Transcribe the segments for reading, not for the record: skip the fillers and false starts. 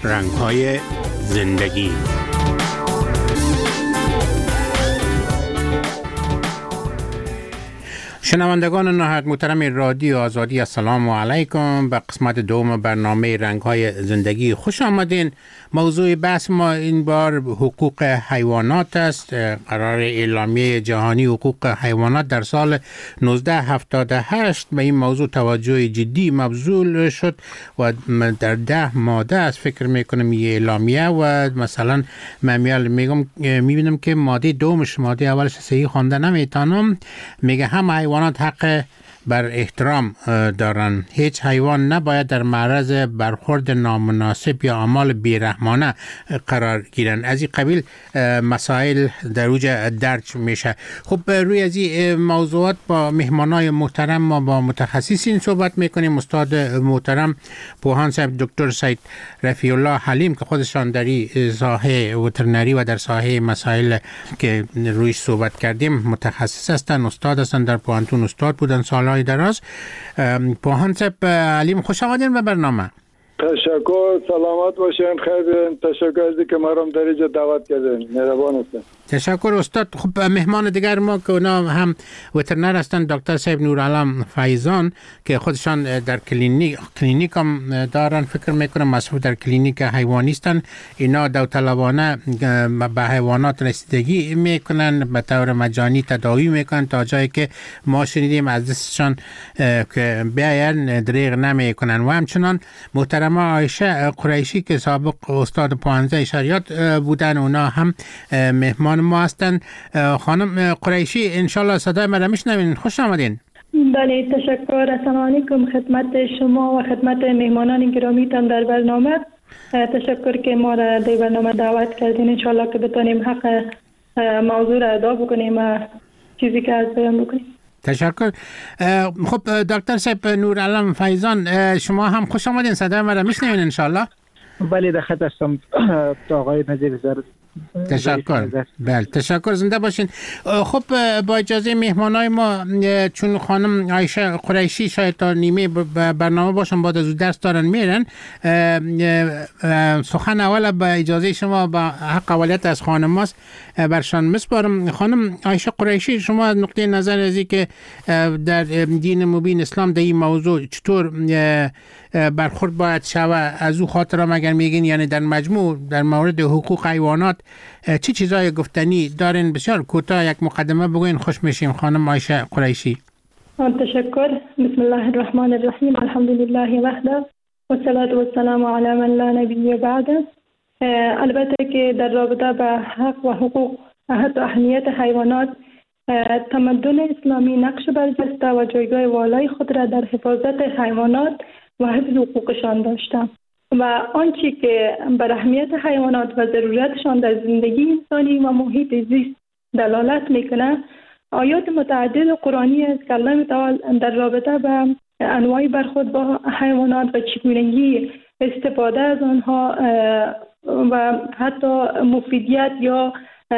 رنگ‌های زندگی. شنوندگان نهایت محترم رادیو آزادی، السلام علیکم. به قسمت دوم برنامه رنگ‌های زندگی خوش آمدین. موضوع بحث ما این بار حقوق حیوانات است. قرار اعلامیه جهانی حقوق حیوانات در سال 1978 به این موضوع توجه جدی مبذول شد و در 10 ماده است فکر میکنم یه اعلامیه و مثلا میبینم که ماده دومش، ماده اولش صحیح خوانده نمیتونم، میگه هم حیوانات حق بر احترام دارن. هیچ حیوان نباید در معرض برخورد نامناسب یا اعمال بیرحمانه قرار گیرن. از این قبیل مسائل در اوج درج میشه. خب روی از این موضوعات با مهمانای محترم ما با متخصصین صحبت میکنیم. استاد محترم پوهان صاحب دکتر سید رفیع الله حلیم که خودشان در ساحه وترنری و در ساحه مسائل که رویش صحبت کردیم متخصص هستند، استاد هستند، در پوهنتون استاد بودن سالهای دراز. پوهان صاحب علیم خوش آمدین به برنامه. تشکر، سلامت باشین، خیلی تشکر از اینکه ما رو در اینجا دعوت کردین. مهربان هستین. تشکر استاد. خب مهمان دیگر ما که اونا هم وترنر هستند، دکتر صاحب نورعالم فیضان که خودشان در کلینیک هم دارن، فکر میکنم مسئول در کلینیک حیوانی هستند. اینا داوطلبانه به حیوانات رسیدگی میکنن، به طور مجانی تداوی میکنن تا جایی که ما شنیدیم از دستشان که بیاین دریغ نمیکنن. و همچنان محترمه عایشه قریشی که سابق استاد 15 شریعت بودن، اونا هم مهمان ما هستن. خانم قریشی انشالله صدای من را میشنوین. خوش آمدین. بله تشکر. السلام علیکم خدمت شما و خدمت مهمانان گرامیتان در برنامه. تشکر که ما را در برنامه دعوت کردین. انشالله که بتانیم حق موضوع را ادا بکنیم و چیزی که از بیان بکنیم. تشکر. خب دکتر صاحب نورعالم فیضان شما هم خوش آمدین. صدای من را میشنوین انشالله؟ بله در خدمت هستم آقای نظیر زرد. تشکر. بله تشکر، زنده باشین. خب با اجازه مهمانای ما، چون خانم عایشه قریشی شاید تا نیمه برنامه باشن، بعد از درس دارن میرن، سخن اول با اجازه شما با حق اولیت از خانم ماست برشان مسپارم. خانم عایشه قریشی، شما از نقطه نظر ازی که در دین مبین اسلام در این موضوع چطور برخورد باید شود، از او خاطر اگر میگین، یعنی در مجموع در مورد حقوق حیوانات چی چیزای گفتنی دارین؟ بسیار کوتاه یک مقدمه بگوین، خوش میشیم. خانم عایشه قریشی. تشکر. بسم الله الرحمن الرحیم. الحمد لله وحده و الصلاة و السلام علی من لا نبی بعده. البته که در رابطه به حق و حقوق و اهمیت حیوانات، تمدن اسلامی نقش برجسته و جایگاه والای خود را در حفاظت حیوانات و حفظ حقوقشان داشته و آنچه که بر اهمیت حیوانات و ضرورتشان در زندگی انسانی و محیط زیست دلالت میکنه، آیات متعدد قرآنی است که الله تعالی در رابطه به انواع برخورد با حیوانات و چگونگی استفاده از آنها و حتی مفیدیت یا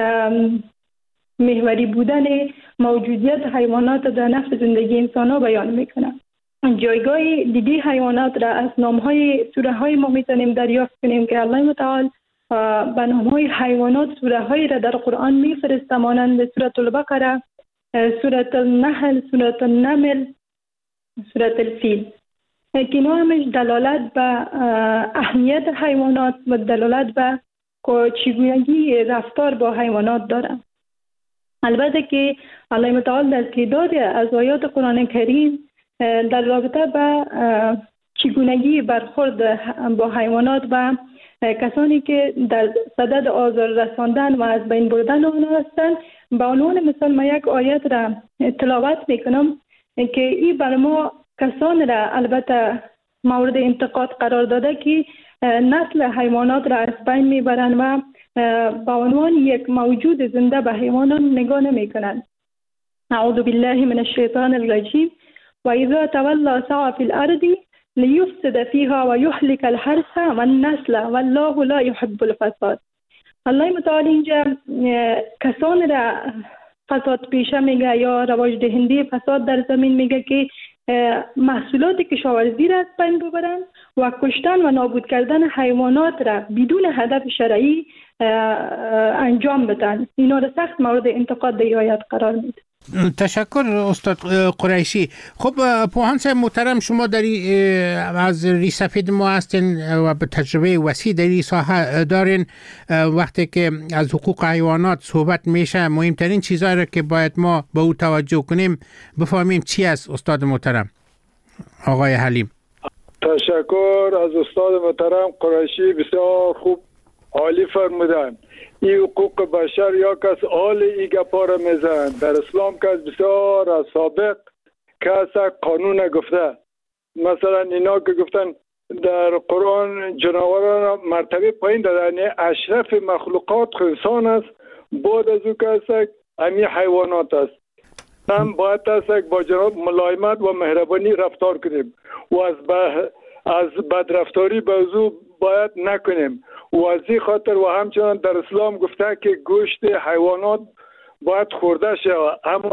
محوری بودن موجودیت حیوانات در نفع زندگی انسان ها بیان میکنه. جایگاه دیگه حیوانات را از نامهای سوره های ما میتونیم دریافت کنیم که الله متعال به نامهای حیوانات سوره های را در قرآن میفرسته، مانند سوره البقره، سوره النحل، سوره النمل، سوره الفیل، که اینا همش دلالت به اهمیت حیوانات و دلالت به چگونگی رفتار با حیوانات داره. البته که الله متعال در تعداد از آیات قرآن کریم در رابطه به چگونگی برخورد با حیوانات و کسانی که در صدد آزار رساندن و از بین بردن آنها هستند، به عنوان مثال ما یک آیت را تلاوت میکنم که این بر ما کسان را البته مورد انتقاد قرار داده که نسل حیوانات را از بین میبرند و به عنوان یک موجود زنده به حیوانات نگاه نمیکنند. اعوذ بالله من الشیطان الرجیم و اذا تولی سعی فی الارض لیفسد فیها و یهلک الحرث والنسل والله لا يحب الفساد. الله متعال اینجا کسان را فساد پیشه میگه یا رواج دهنده فساد در زمین میگه که محصولات کشاورزی را از بین ببرند و کشتن و نابود کردن حیوانات را بدون هدف شرعی انجام بدن. اینا را سخت مورد انتقاد در ایالت قرار میده. تشکر استاد قریشی. خب پوهان صاحب محترم، شما در از ریسفید ما هستین و به تجربه وسیع در این ساحه دارین. وقتی که از حقوق حیوانات صحبت میشه مهمترین چیزایی را که باید ما به او توجه کنیم بفهمیم چی است استاد محترم آقای حلیم؟ تشکر از استاد محترم قریشی، بسیار خوب عالی فرمودن. این حقوق بشر یا کس حال ای گپا را میزن در اسلام کس بسیار از سابق کس قانون گفته. مثلا اینا که گفتن در قرآن جناوران مرتبه پایین دادن، اشرف مخلوقات انسان است، بعد از او کس امی حیوانات است. هم باید است با جناب ملایمت و مهربانی رفتار کنیم و از بدرفتاری به او باید نکنیم و از این خاطر و همچنان در اسلام گفته که گوشت حیوانات باید خورده شود، اما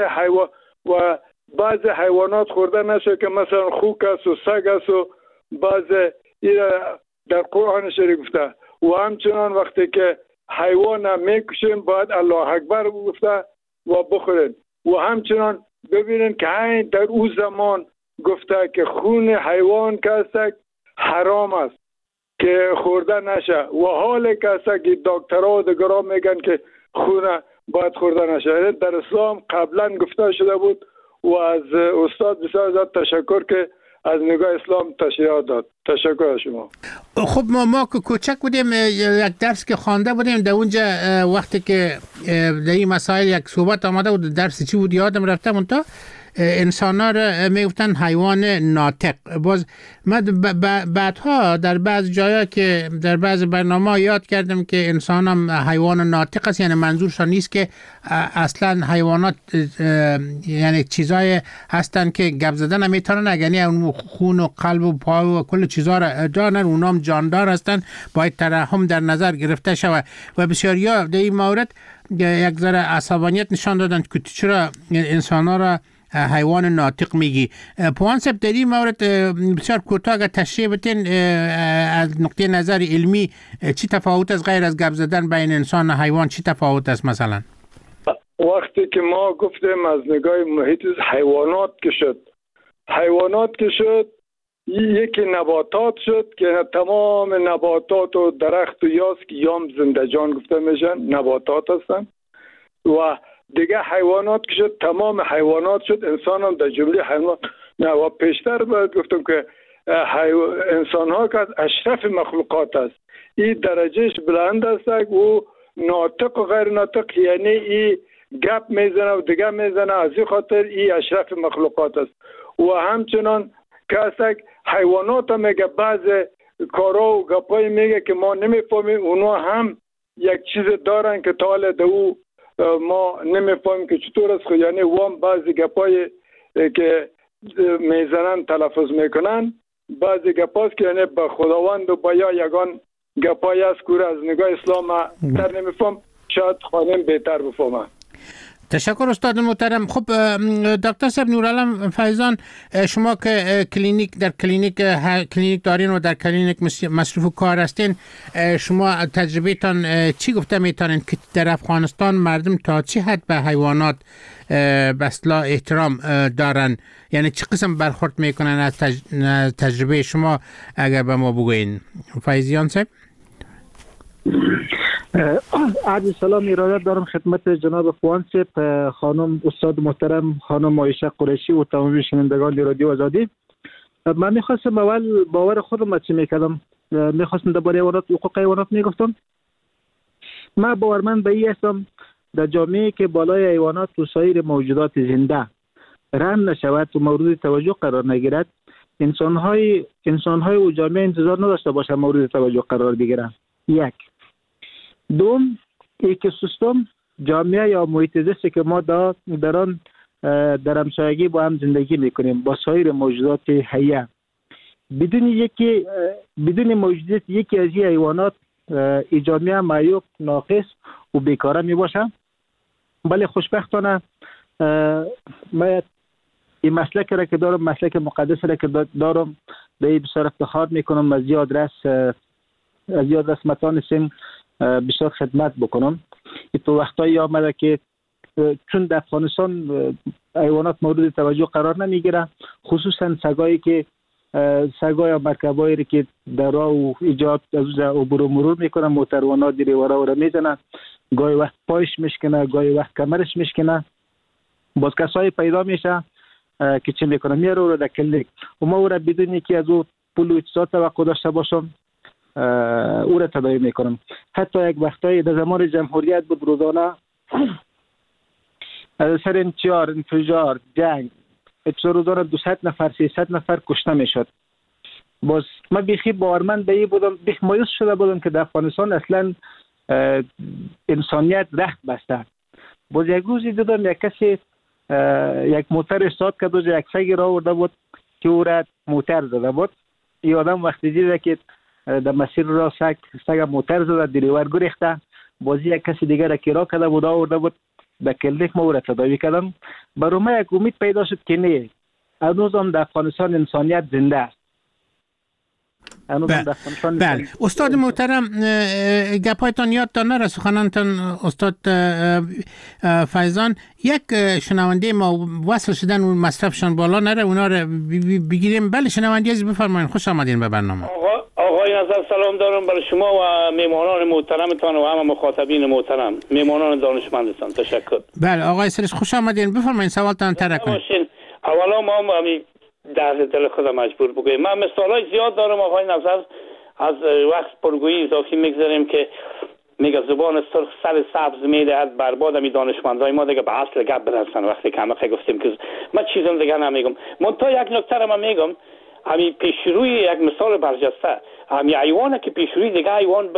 بعضی حیوانات خورده نشه که مثلا خوک است و سگ است و بعضی در قرآن شریف گفته. و همچنان وقتی که حیوان میکشیم باید الله اکبر گفته و بخورین. و همچنان ببینین که در او زمان گفته که خون حیوان که حرام است که خورده نشه و حال که دکترها و دگرها میگن که خون باید خورده نشه. در اسلام قبلا گفته شده بود و از استاد بسیار زیاد تشکر که از نگاه اسلام تشریح داد. تشکر از شما. خب ما که کوچک بودیم یک درس که خوانده بودیم در اونجا وقتی که در این مسائل یک صحبت آمده بود، درس چی بود یادم رفته، منتها انسان‌ها را میگفتن حیوان ناطق. باز من بعدها در بعض جایا که در بعض برنامه یاد کردم که انسان هم حیوان ناطق است، یعنی منظورشان نیست که اصلا حیوانات یعنی چیزای هستن که گپ زدن نمیتونن، یعنی اون خون و قلب و پای و کل چیزا را دارن، اونام جاندار هستن، باید ترحم در نظر گرفته شود. و بسیاریا در این مورد یک ذره عصبانیت نشان دادن که چرا انسان‌ها را حیوان ناطق میگی. پوهان صاحب در این مورد بسیار کوتاه اگر تشریح بتین از نقطه نظر علمی چی تفاوت است غیر از گپ زدن بین انسان و حیوان، چی تفاوت است؟ مثلا وقتی که ما گفتیم از نگاه محیط حیوانات که شد یکی نباتات شد که تمام نباتات و درخت و یاس که یام زنده جان گفته میشن نباتات هستن و دیگه حیوانات که شد تمام حیوانات شد، انسان هم در جمله حیوانات. نه و پیشتر باید گفتم که انسان ها که از اشرف مخلوقات است، این درجهش بلند است و ناطق و غیر ناطق یعنی این گپ میزنه و دیگه میزنه، از این خاطر این اشرف مخلوقات است. و همچنان که حیوانات هم میگه بعض کارا و گپای میگه که ما نمیفهمیم، اونا هم یک چیز دارن که تا دو ما نمیفهمیم که چطور است. یعنی وام بعضی گپای که میزنن تلفظ میکنن، بعضی گپاست که یعنی به خداوند و با یا یگان گپای است که از نگاه اسلام در نمیفهم، شاید خانم بهتر بفهمن. تشکر استاد محترم. خب دکتر صاحب نورعالم فیضان، شما که در کلینیک دارین و در کلینیک مصروف کار هستین، شما تجربهتان چی گفته میتونین که در افغانستان مردم تا چه حد به حیوانات به اصطلاح احترام دارن؟ یعنی چه قسم برخورد میکنن؟ از تجربه شما اگر به ما بگوین فیضیان صاحب. عرض سلام ارادت دارم خدمت جناب خوان صاحب، خانم استاد محترم خانم عایشه قریشی و تمامی شنوندگان رادیو آزادی. من میخواستم اول باور خودم چی میکردم، میخواستم درباره حقوق حیوانات میگفتم. من باورمند به این هستم در جامعه که بالای حیوانات و سایر موجودات زنده رحم نشود و مورد توجه قرار نگیرد، انسان‌های و جامعه انتظار نداشته باشه مورد توجه قرار بگیرند. یک. دوم، اکوسیستم جامعه یا محیط زیستی که ما در آن در همسایگی با هم زندگی میکنیم با سایر موجودات حیه، بدون موجودیت یکی از این حیوانات این جامعه معیوب، ناقص و بیکاره میباشه. ولی خوشبختانه ما این مسلک را که دارم، مسلک مقدس را که دارم، به این بسیار افتخار میکنم. از یاد رس متانستیم بسیار خدمت بکنم. این تو وقتایی آمده که چون در افغانستان حیوانات مورد توجه قرار نمیگیره، خصوصا سگایی که سگای و مرکبایی که در راه و ایجاد از عبور و مرور میکنن، موتروانات دیره ورا ورا میزنن، گاهی وقت پایش میشکنه، گاهی وقت کمرش میشکنه. باز کسایی پیدا میشه که چه میکنه، میاره او را در کلینیک و ما او را بدونی که از او پول و اجزا توقع داشته باشم او را تداوی میکنم. حتی یک وقتایی در زمان جمهوریت بود، روزانه از سر انفجار، جنگ، روزانه 200 نفر 300 نفر کشته میشد. باز من بیخی باورمند به این بودم، بیخ مایوس شده بودم که در افغانستان اصلا انسانیت رخت بسته. باز یک روزی دیدم یک کسی یک موتر استاد کرد و یک سگی را آورده بود که او را موتر زده بود. این آدم وقتی دیده که در مسیر را سگ موتر زده، دریور گریخته، باز یک کسی دیگر را کرا کرده بود آورده بود در کلینیک. ما او را تداوی کردم. برای ما یک امید پیدا شد که نه، هنوز هم در افغانستان انسانیت زنده است. بله استاد محترم، گپایتان یادتان نره، سخنانتان استاد فیضان. یک شنونده ما وصل شدن و مصرفشان بالا نره، اونا رو بگیریم. بله شنونده عزیز بفرمایید، خوش آمدین به برنامه. آقای نظر سلام دارم برای شما و میمانان محترمتان و همه مخاطبین محترم، میمانان دانشمندتان. تشکر. بله آقای سرش خوش آمدین، بفرمایید سوالتان طرح کنید. اولا ما در دل خودم مجبور بگویم، من مثالای زیاد دارم آقای نظر. از وقت پرگویی اضافی میگذاریم که میگه زبان سرخ سر سبز میدهد، برباد می دانشمندای ما دیگه به اصل گپ برسن. وقتی که همه گفتیم که من چیزم دیگه نمیگم، منتها یک نکته رو من میگم. همین پیشروی یک مثال برجسته، همین حیوانه که پیشروی دیگه حیوان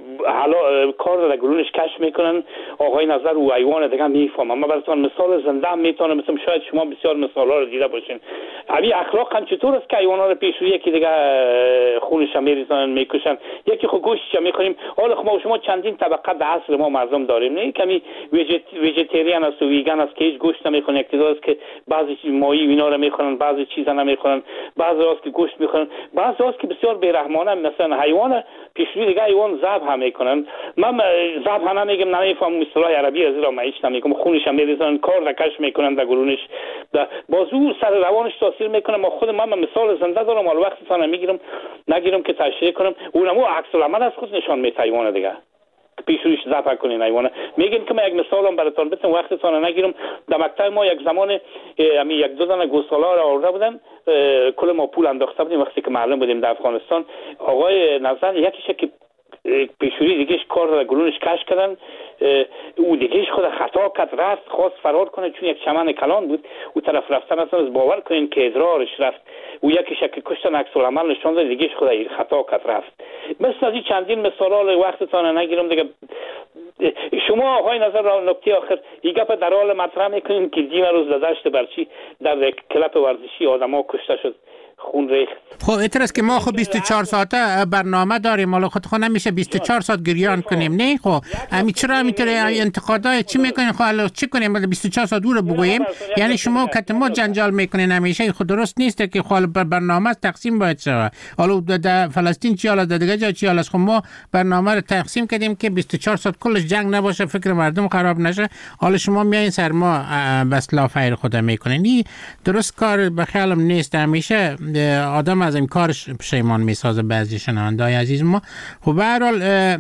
کار در گلونش کشف میکنن، آقای نظر و حیوان دیگه میفهمن. من براتون مثال زنده میتونم، مثلا شاید شما بسیار مثالا رو دیده باشین. همین اخلاق هم چطور است که حیونا رو پیشروی یکی دیگه خونش میریزن میکشن، یکی خو گوشتش میخوریم. حالا ما شما چندین طبقه در عصر ما مردم داریم، نه کمی ویژیتریان است و ویگن است که هیچ گوشت نمیخورن، اقتدار است که بعضی ماهی اینا رو میخورن، بعضی چیزا نمیخورن، بعضی است که گوشت میخورن، بعضی است که بسیار بیرحمانه مثلا حیوان پیشروی دیگه حیوان ذبح هم میکنن. من ذبح هم نمیگم، نمیفهمم اصطلاح عربی از را هیچ نمیگم. خونش هم میریزن، کار دکش میکنن در گلونش، بازو سر روانش تاثیر میکنه. ما خود من مثال زنده دارم، حالا وقتی تا نگیرم که تشریح کنم. اونم عکس العمل از خود نشان میده حیوان دیگه پیشرویش ذبح کنین حیوانه. میگم که من یک مثالم براتون بزنم وقتتون نگیرم. در مکتب ما یک زمان یک دو دانه گوسالا را آورده بودن، کل ما پول انداخته بودیم وقتی که معلم بودیم در افغانستان. آقای نظر یکیشه که پیشوری دیگهش کار در گلونش کش کردن، او دیگهش خود خطا کرد، رفت خواست فرار کنه چون یک چمن کلان بود او طرف رفتن اصلا از باور کنین که ادرارش رفت. او یکی شکل کشتن عکس العمل نشون داد، دیگهش خود خطا کرد رفت. مثل از این چندین مثالا وقتتان نگیرم دیگه. شما آقای نظر را نکته آخر این گپ در حال مطرح میکنین که دیم روز در دشت برچی در کلپ ورزشی آدما کشته شد، خون ریخت. خب اعتراض که ما خب 24 ساعته برنامه داریم، حالا خود نمیشه 24 ساعت گریان کنیم. نه خب همین چرا همینطوری انتقادای چی میکنین؟ خب حالا چی کنیم؟ 24 ساعت دور بگوییم؟ یعنی شما کتمو جنجال میکنین همیشه، خود درست نیست که خال برنامه تقسیم باید شه. حالا در فلسطین چی، حالا در دیگه جا چی، حالا خب ما برنامه رو تقسیم کردیم که 24 ساعت کلش جنگ نباشه، فکر مردم خراب نشه. حالا شما میایین سر ما بس لا فیر خود میکنین. این درست کار به خیالم نیست. همیشه آدم از این کارش پشیمان میسازه. بعضی شنونده‌های عزیز ما خب به هر حال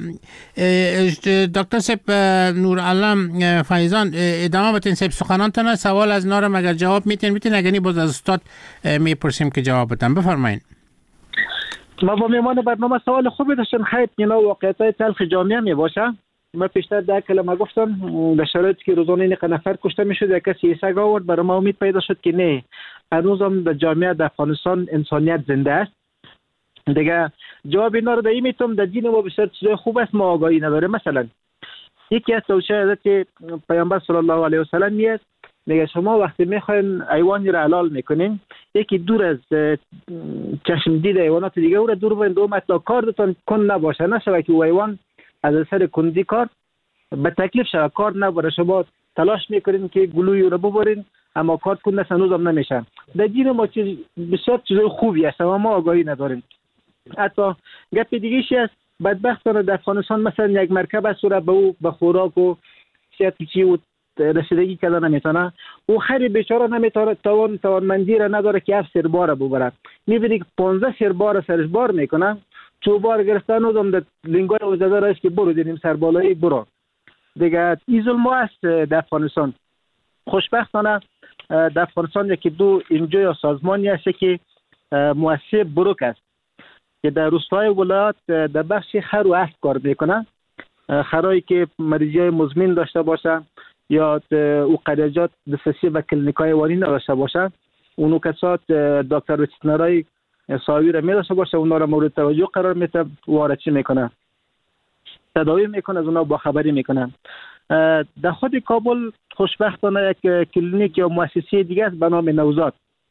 دکتر سپ نورعالم فیضان ادامه بتین سپ سخنانتون. سوال از نارم اگر جواب میتین اگر نی باز از استاد میپرسیم که جواب بدن. بفرمایید. ما با میمان برنامه سوال خوبی داشتن. خیلی اینا واقعیت‌های تلخ جامعه می باشه. من پیشتر در کلمه گفتم در شرایطی که روزانه این نفر کشته میشد یک کسی سگ آورد، برای ما امید پیدا شد که نه، هنوز هم در جامعه در افغانستان انسانیت زنده است. دیگه جواب اینا رو در این میتونم در دین ما بسیار چیزای خوب است، ما آگاهی نداره. مثلا یکی از توصیه حضرت پیامبر صلی الله علیه و سلم میاد میگه شما وقتی میخواین حیوانی را حلال میکنین، یکی دور از چشم دید حیوانات دیگه او را دور بین، 2 متر کارتون کن نباشه، نشه که حیوان از اثر کندی کار به تکلیف شده کار نبره. شما تلاش میکنین که گلوی رو ببرین، اما کارت کنده هنوز هم نمیشه. در دین ما بسیار چیزای خوبی هست و ما آگاهی نداریم. حتی گپ دیگه شی است، بدبختانه در افغانستان مثلا یک مرکب است و به او به خوراک و چی و رسیدگی کردن نمیتونه. او خیلی بیچاره نمیتونه، توانمندی را نداره که 7 سربار ببره. میبینی که 15 سربار سرش بار میکنه، چوبار گرفتن و در لنگای او زده راست که برو دیدیم سربالایی برو دیگه. این ظلم است در افغانستان. خوشبختانه در افغانستان یکی دو انجو یا سازمانی هست که مؤسسه بروک است که در روستای ولایت در بخش خر و اسب کار میکنه. خرایی که مریضی های مزمن داشته باشه یا او قریجات دسترسی به کلینیکای حیوانی نداشته باشه، اونو کسات دکتر وترینری ساوی را میداشته باشه، اونا را مورد توجه قرار میده، وارچی میکنه، تداوی میکنه، از اونا با خبری میکنه. در خود کابل خوشبختانه یک کلینیک یا مؤسسه دیگه است به نام نوزاد.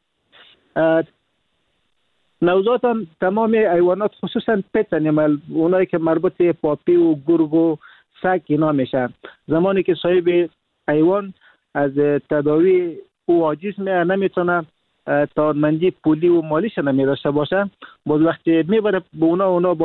نوزاد هم تمام حیوانات خصوصا پت انیمال، اونایی که مربوط به پاپی و گرگ و سگ اینا میشن، زمانی که صاحب حیوان از تداوی او عاجز نمیتونه، توانمندی پولی و مالیش نمیداشته باشه، باز وقتی میبره به اونا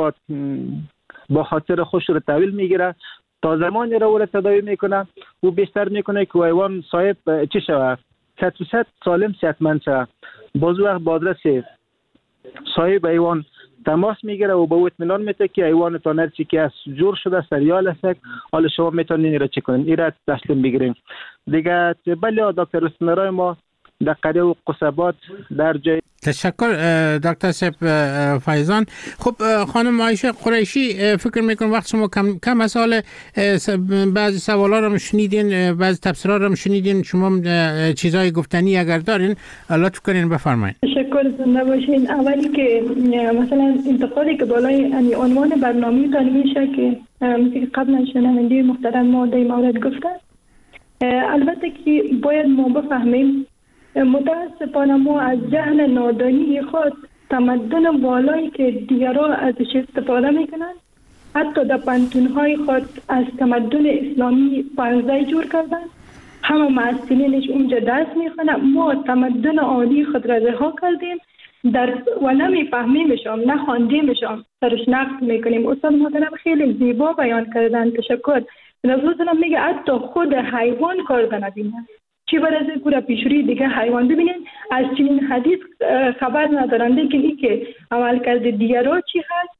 با خاطر خوش رو تحویل میگیره تا زمانی رو تداوی میکنه و بیشتر میکنه که حیوان صاحب چی شود 100% سالم صحتمند شود. باز وقت با آدرس صاحب حیوان تماس میگیره و به او اطمینان میده که حیوانتان هر چی که از جور شده سریال است، حالا شما میتونین این را چک کنین، این را تسلیم بگیرین دیگه. بله دکتر وترینری ما در قریه و قصبات در جای. تشکر دکتر صاحب فیضان. خب خانم عایشه قریشی، فکر میکنم وقت شما کم از حال بعضی سوالا رو شنیدین، بعضی تفسیرها رو شنیدین، شما چیزای گفتنی اگر دارین لطف کنین بفرمایید. تشکر، زنده باشین. اولی که مثلا انتقادی که بالای عنوان برنامه تان میشه که قبلا شنونده محترم ما در مورد گفتن، البته که باید ما بفهمیم متاسفانه ما از جهل نادانی خود تمدن والایی که دیگران ازش استفاده میکنن، حتی در پانتونهای خود از تمدن اسلامی پانزه جور کردن، همه معسلینش اونجا درس میخونن. ما تمدن عالی خود را رها کردیم و نمیفهمیمشم، نخواندیمشم، سرش نقد میکنیم. استاد محترم خیلی زیبا بیان کردن، تشکر. رسول میگه حتی خود حیوان کار ندینه، چی برای پورا پیشوری دیگه حیوان. ببینین از چنین حدیث خبر ندارن، لیکن این که عمل کرده دیگران چی هست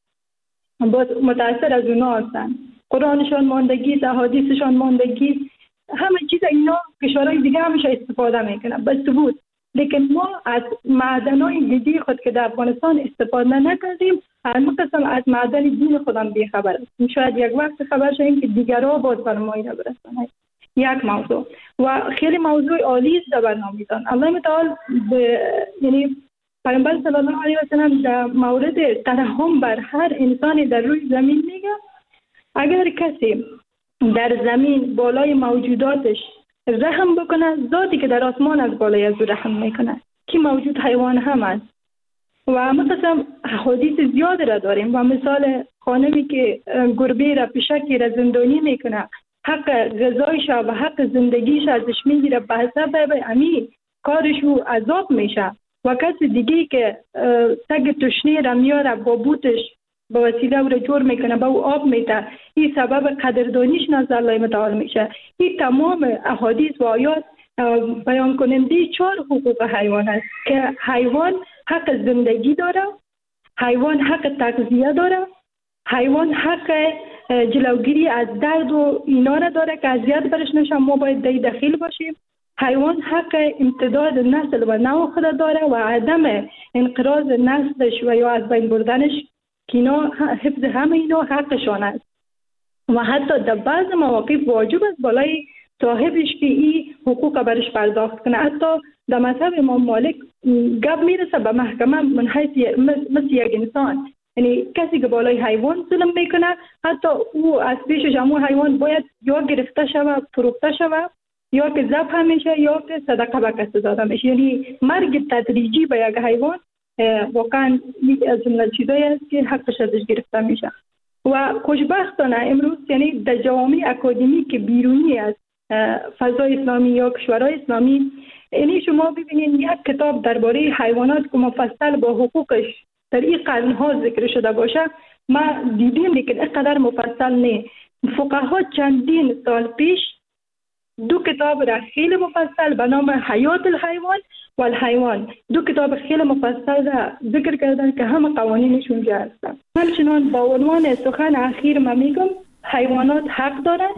متاثر از اونا هستن. قرآنشان ماندگی، احادیثشان ماندگی، همه چیز اینا کشورهای دیگه همیشه استفاده میکنن به ثبوت. لیکن ما از معدنهای دیدی خود که در افغانستان استفاده نکردیم، همقسم از معدن دین خودم بیخبر هستیم. شاید یک وقت خبر شدیم که دیگران باز برمایی نبرسن. یک موضوع و خیلی موضوع عالی است در برنامه‌تان. الله تعالی یعنی پیامبر صلی الله علیه و سلم در مورد ترحم بر هر انسانی در روی زمین میگه اگر کسی در زمین بالای موجوداتش رحم بکنه، ذاتی که در آسمان از بالای از رحم میکنه، که موجود حیوان هم است. و مثلا حدیث زیاد را داریم و مثال خانمی که گربه را پشکی را زندانی میکنه، حق غذایش و حق زندگیش ازش میگیره، به حساب امی کارش رو عذاب میشه. و کسی دیگه که سگ تشنه را میاره با بوتش با وسیله او را جور میکنه، با او آب میده، این سبب قدردانیش نزد الله متعال میشه. این تمام احادیث و آیات بیان کننده 4 حقوق حیوان است که حیوان حق زندگی داره، حیوان حق تغذیه داره، حیوان حق جلوگیری از درد و اینا را داره که اذیت برش نشه، ما باید دخیل باشیم. حیوان حق امتداد نسل و نوع خود داره و عدم انقراض نسلش و یا از بین بردنش، که اینا حفظ همه اینا حقشان است. و حتی در بعض مواقف واجب است بالای صاحبش که این حقوق برش پرداخت کنه. حتی در مذهب امام مالک گپ میرسه به محکمه من حیث مثل یک انسان، یعنی کسی که بالای حیوان ظلم میکنه، حتی او از پیشش همون حیوان باید یا گرفته شود، فروخته شود، یا که ذبح میشه، یا که صدقه به کسی داده میشه. یعنی مرگ تدریجی به یک حیوان واقعا از جمله چیزایی است که حقش ازش گرفته میشه. و خوشبختانه امروز یعنی در جوامع اکادمی که بیرونی از فضای اسلامی یا کشورهای اسلامی یعنی شما ببینید یک کتاب درباره حیوانات که مفصل با حقوقش در این قرنها ذکر شده باشه ما دیدیم، لیکن اینقدر مفصل نه. فقها چندین سال پیش 2 کتاب را خیلی مفصل به نام حیات الحیوان و الحیوان، 2 کتاب خیلی مفصل را ذکر کردن که همه قوانینشون جا هستن. همچنان با عنوان سخن اخیر من میگم حیوانات حق دارند،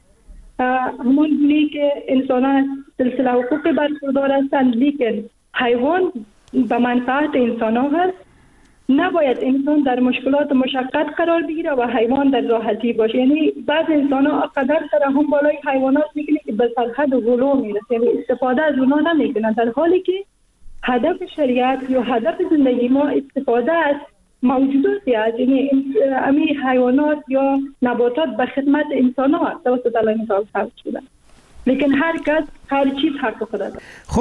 همون گونه که انسانان سلسله حقوق برخوردار هستند، لیکن حیوان به منفعت انسان ها هست. نباید انسان در مشکلات و مشقت قرار بگیره و حیوان در راحتی باشه. یعنی بعض انسان ها قدر هم بالای حیوانات میکنه که به سرحد غلو میرسه، یعنی استفاده از اونها نمیکنن، در حالی که هدف شریعت یا هدف زندگی ما استفاده از موجوداتی است. یعنی امی حیوانات یا نباتات به خدمت انسان ها توسط الله تعالی خلق شدن، لیکن هر کس هر چیز حق خود داره. خب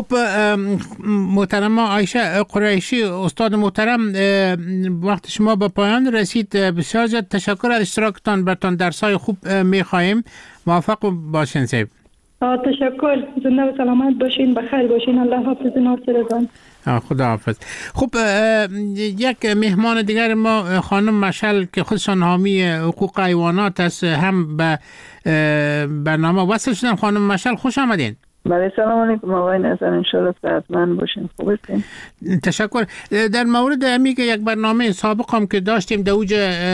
محترم عایشه قریشی، استاد محترم، وقت شما به پایان رسید. بسیار زیاد تشکر از اشتراکتان، براتون درسای خوب میخواهیم. موفق باشین صاحب. تشکر، زنده و سلامت باشین، بخیر باشین. الله حافظ ناصرتان. خدا حافظ. خب یک مهمان دیگر ما خانم مشعل که خودشان حامی حقوق حیوانات است، هم به برنامه وصل شدن. خانم مشعل خوش آمدین. بله سلام علیکم آقای نظر، انشالله صحتمند باشین. خوب هستین؟ تشکر. در مورد امی که یک برنامه سابق هم که داشتیم دوج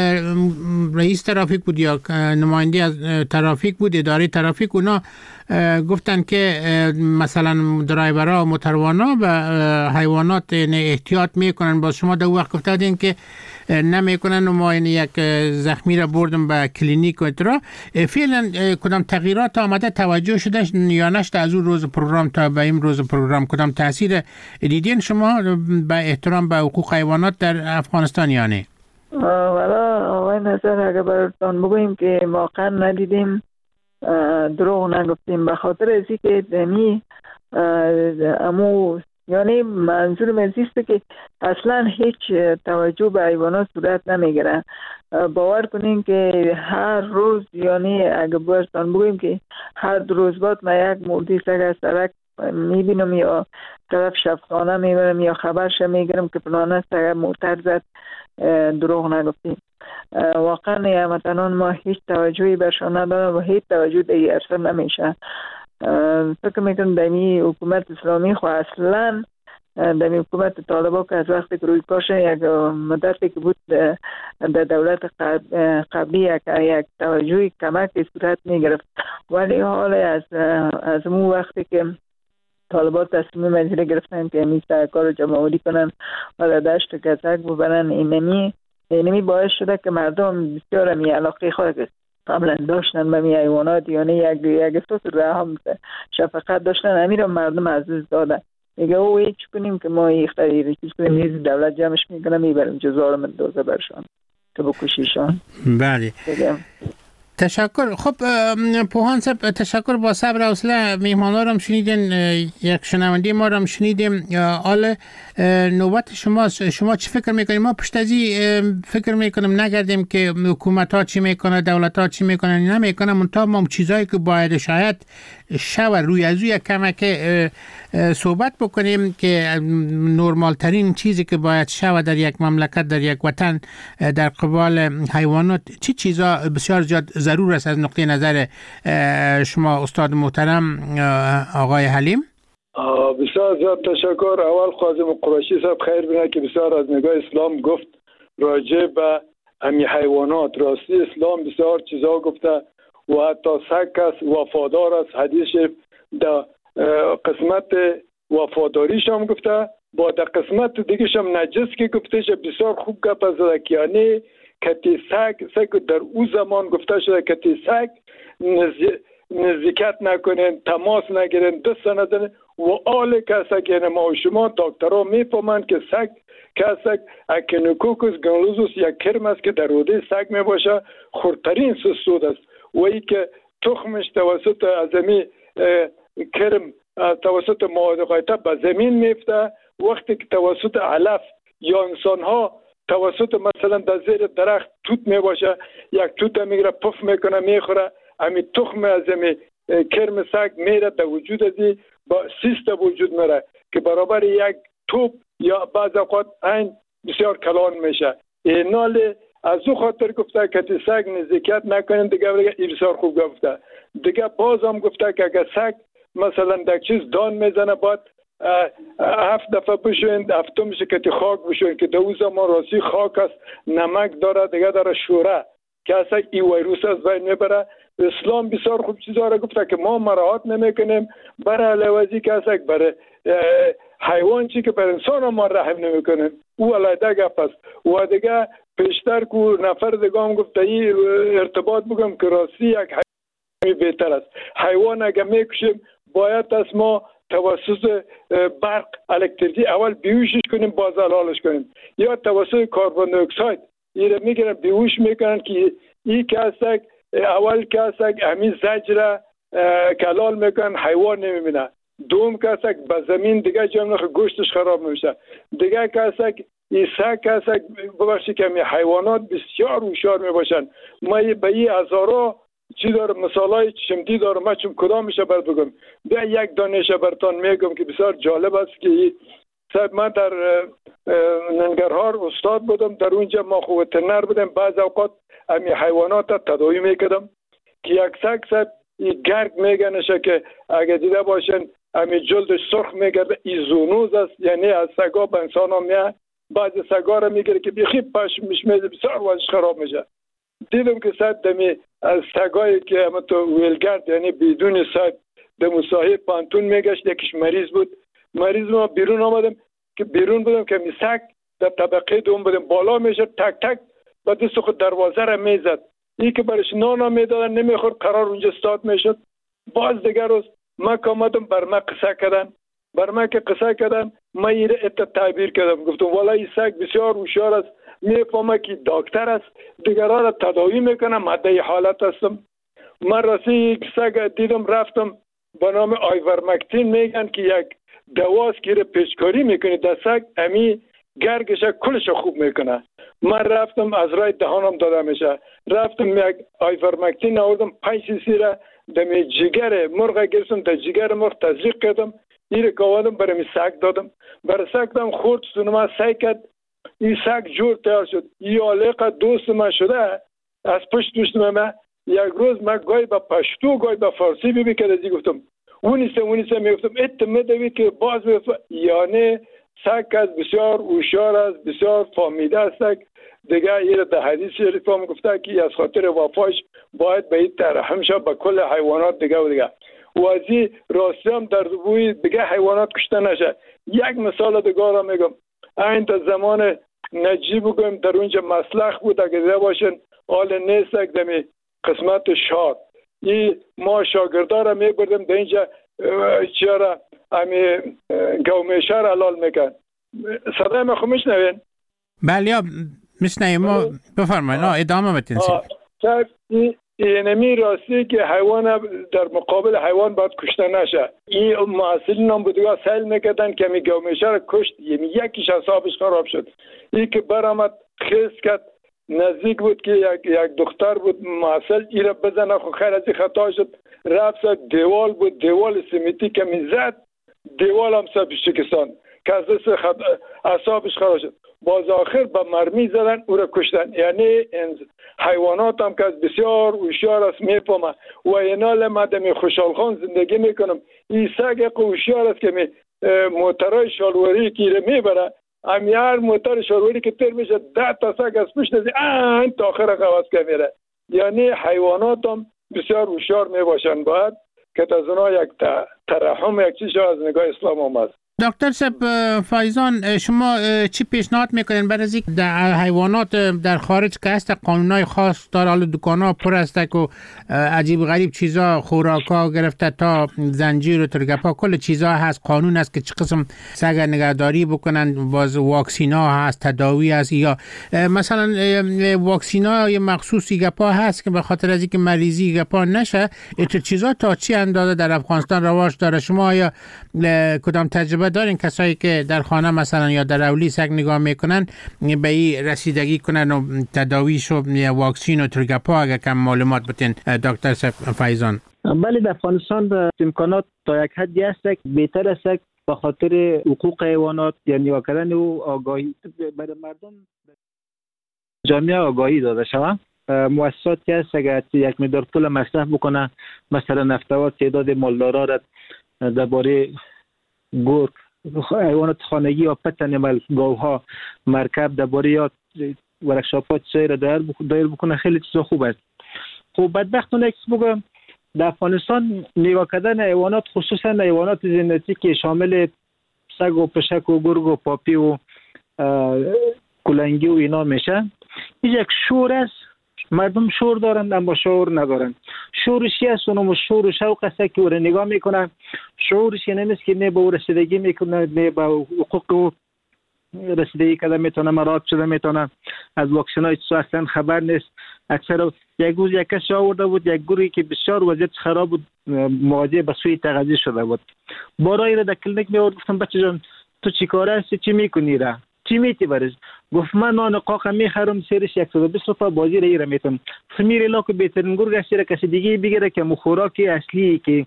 رئیس ترافیک بود یا نماینده از ترافیک بود، اداره ترافیک، اونا گفتن که مثلا درایورها و موتروانا به حیوانات احتیاط میکنن. با شما در وقت گفتادین که نمیکنن و ما یک زخمی را بردم به کلینیک و اترا. فعلا کدام تغییرات آمده توجه شده یا نشده از اون روز پروگرام تا به این روز پروگرام؟ کدام تاثیر دیدین شما به احترام به حقوق حیوانات در افغانستان یا نه؟ والا آقای نظر اگر براتون بگوییم که واقعا ندیدیم، دروغ نگفتیم، به خاطر ازی که دمی امو یعنی منظور است که اصلا هیچ توجه به حیوانات صورت نمیگیره. باور کنین که هر روز، یعنی اگه براتون بگوییم که هر 2 روز بعد من یک مردی سگ از سرک میبینم یا طرف شفخانه میبرم یا خبرش میگیرم که فلانه سگ موتر زد. دروغ نگفتیم. واقعا هموطنان ما هیچ توجهی برشان ندارن و هیچ توجه دیگه ارسل نمیشه. فکر میکنم دمی حکومت اسلامی خو اصلا دمی حکومت طالبان که از وقتی که روی کارش یک مدتی که بود در دولت قبلی یک توجهی کمک صورت میگرفت، ولی حال از اون وقتی که طالبان تصمیم مجری گرفتن که میسته کار جمهوری کنن و در دشت کسک ببرن، اینمی باعث شده که مردم بسیار همی علاقه خود که قبلا داشتن به می حیوانات، یعنی یک احساس رحم شفقت داشتن، همی را مردم عزیز دادن. میگه او هیچ کنیم که ما یه چیز کنیم، نیز دولت جمعش میکنه میبریم جزار من دوزه برشان که بکشیشان. بله تشکر. خب پوهان صاحب تشکر، با صبر و حوصله میهمانا رو هم شنیدین، یک شنونده ما رو هم شنیدیم. حالا نوبت شماست. شما چی فکر میکنید؟ ما پشت از این فکر میکنیم نگردیم که حکومت ها چی میکنه، دولت ها چی میکنه نمیکنه، منتها ما چیزایی که باید شاید شو روی از یک کمک صحبت بکنیم که نرمال ترین چیزی که باید شو در یک مملکت، در یک وطن در قبال حیوانات چی چیزا بسیار زیاد ضرور است از نقطه نظر شما استاد محترم آقای حلیم؟ بسیار زیاد تشکر. اول خواستم قریشی صاحب خیر بینه که بسیار از نگاه اسلام گفت راجع به همین حیوانات. راستی اسلام بسیار چیزا گفته و حتی سگ کس وفادار است. حدیث در قسمت وفاداریش هم گفته، با در قسمت دیگه هم نجس که گفته شه. بسیار خوب گپ است، یعنی کتی سگ در او زمان گفته شده کتی سگ نزدیکت نکنین، تماس نگیرین، دست نزنین و آل کسک. یعنی ما و شما دکترها میفهمند که سگ کسک اکینوکوکوس گنلوزوس یک کرم است که در روده سگ میباشه، خردترین سود است و ای که تخمش توسط ازمی کرم توسط مواد غایطه به زمین میفته. وقتی که توسط علف یا انسان ها توسط مثلا در زیر درخت توت میباشه، یک توت میگیره پف میکنه میخوره، همین تخم از همین کرم سگ میره در وجود ازی با سیست وجود میره که برابر یک توپ یا بعض اوقات این بسیار کلان میشه. اینال از او خاطر گفته که سگ نزدیکیت نکنیم. دیگه بسیار خوب گفته. دیگه باز هم گفته که اگه سگ مثلا در چیز دان میزنه باید 7 دفعه بشوین، هفتمش که خاک بشوین که دو زمان راستی خاک است، نمک داره، دیگه داره شوره که اصلا این ویروس از بین میبره. اسلام بسیار خوب چیزا را گفته که ما مراعات نمیکنیم برای علاوه که اصلا برای حیوان چی که بر انسان ما رحم نمیکنیم. او علیده گپ است. و دیگه پیشتر که نفر دیگه هم گفته این ارتباط بگم که راستی یک حیوان بهتر است. حیوان اگه میکشیم باید از ما توسط برق الکتریکی اول بیهوشش کنیم باز حلالش کنیم، یا توسط کربن دی اکساید این میگیرن بیهوش میکنن که این کسک اول کسک همین زجر کلال میکنن حیوان نمیبینه. دوم کسک به زمین دیگه جمع گوشتش خراب میشه. دیگه کسک این سگ کسک ببخشید که حیوانات بسیار هوشیار میباشن. ما به این هزارا چی داره مثالای چشمدی داره. من چون کدام میشه بر بگم بیا یک دانشه برتان میگم که بسیار جالب است که من در ننگرهار استاد بودم. در اونجا ما خو وترنر بودم. بعض اوقات امی حیوانات تداوی میکردم که یک سگ گرگ میگنشه که اگه دیده باشن امی جلدش سرخ میگرده این زونوز است، یعنی از سگا به انسان ها میه. بعض سگا را میگیره که بیخی پشمش میده بسیار وزش خراب میشه. دیدم که صد دمی از سگایی که همه تو ویلگرد یعنی بدون صاحب دمو صاحب پانتون میگشت. یکیش مریض بود. مریض ما بیرون آمدم که بیرون بودم که می سگ در طبقه دوم بودم بالا میشه تک تک و دست خود دروازه را میزد. این که برش نانا میدادن نمیخورد قرار اونجا استاد میشد. باز دیگر روز من کامدم بر من قصه کردن. بر من که قصه کردن من این تعبیر کردم. گفتم والا این سگ بسیار هوشیار است، میفهمه که دکتر است، دیگران را تداوی میکنه. ماده حالت هستم. من راستی یک سگ دیدم رفتم به نام آیورمکتین میگن که یک دواست که پیشکاری میکنه در سگ امی گرگش کلش خوب میکنه. من رفتم از رای دهانم داده میشه. رفتم یک آیورمکتین آوردم 5 سی را دم جگر مرغ گرفتم، در جگر مرغ تزریق کردم. این کاوادم برای سگ دادم. برای سگ دادم خورد سونما سعی کرد. این سگ جور تیار شد. این علاقه دوست من شده از پشت من. یک روز من گاهی به پشتو گاهی به فارسی ببین که رزی گفتم اونیسه میگفتم اتمه دوید که باز میگفتم یعنی سگ از بسیار هوشیار است، بسیار فهمیده است. دیگه این در حدیث شریف هم گفته که از خاطر وفاش باید به این ترحم شد به کل حیوانات دیگه و دیگه. و از این راستی هم در بوی دیگه حیوانات کشته نشه. یک مثال دیگه را میگم. این در زمان نجیب بگویم در اونجا مسلخ بود اگه دیده باشن حال نیست دمی قسمت شاد. این ما شاگردا را میبردیم در اینجا چرا امی گومیشه را حلال میکن. صدای ما خو میشنوین؟ بله میشنویم. ما بفرمایید ادامه بدین. اینمی راستی که حیوان در مقابل حیوان باید کشته نشه. این محصلین هم بودگاه سیل میکردن که می گومیشه را کشت. یکیش حسابش خراب شد. این که برآمد خیز کرد نزدیک بود که یک دختر بود محصل این را بزنه خو خیر از خطا شد. رفت دیوال بود، دیوال سیمیتی که میزد دیوال هم سب شکستان که از دست حسابش خراب شد. باز آخر به مرمی زدن او را کشتن. یعنی حیوانات هم که بسیار هوشیار است میفهمه. و اینال ما دمی خوشحال خان زندگی میکنم. این سگ هوشیار است که موترهای شالوری که میبره هر موتر شالوری که تر میشه 10 تا سگ از پشت این تا آخر قواس که میره. یعنی حیوانات هم بسیار هوشیار میباشن. باید که از اونها یک ترحم یک چیز از نگاه اسلام هم است. دکتر صاحب فایزان شما چی پیشنهاد میکنین برای اینکه در حیوانات در خارج که هست قانونای خاص داره؟ حالا دکانا پر است که عجیب غریب چیزا خوراکا گرفته تا زنجیر و ترگپا کل چیزا هست. قانون است که چه قسم سگ نگهداری بکنن. باز واکسینا هست، تداوی هست، یا مثلا واکسینا مخصوصی گپا هست که به خاطر از اینکه مریضی گپا نشه. این چیزا تا چی اندازه در افغانستان رواج داره؟ شما یا کدام تجربه دارین کسایی که در خانه مثلا یا در اولی سگ نگاه میکنن به این رسیدگی کنن و تداویش و واکسین و ترگپا؟ اگر کم معلومات بتین دکتر فایزان. بله، در افغانستان امکانات تا یک حدی است که بهتر است به خاطر حقوق حیوانات، یعنی نگاه کردن و آگاهی برای مردم جامعه آگاهی داده شود. مؤسساتی هست اگر یک مقدار پول مصرف بکنه، مثلا نفتوار تعداد مالدارا را درباره گرگ، حیوانات خانگی یا پت انیمال، گاوها، مرکب درباره یا ورکشاپات را دایر بکنه، خیلی چیزا خوب است. خب بدبختانه یک بگم در افغانستان نگاه کردن حیوانات، خصوصا حیوانات زینتی که شامل سگ و پشک و گرگ و پاپی و کلنگی و اینا میشه، این یک شور است. مردم شور دارند اما شعور ندارند. شورش است، اونم شور و شوق است که او را نگاه میکنه. شعورش این نیست که نه به او رسیدگی میکنه، نه به حقوق او رسیدگی کده میتونه، مراد شده میتونه، از واکسن های چیزا اصلا خبر نیست. اکثر یک روز یک کسی آورده بود، یک گروهی که بسیار وضعیت خراب بود، مواجه به سوی تغذیه شده بود. بارایی را در کلینیک می آورد، گفتم بچه جان تو چی کاره هستی، چی میکنی را، چی میتی برش؟ گفت من نان قاقه میخرم، سیرش 120 روپیه بازی را ایره میتم. فمیری لا که بهترین گرگ است را کسی دیگه بگیره که خوراک اصلی که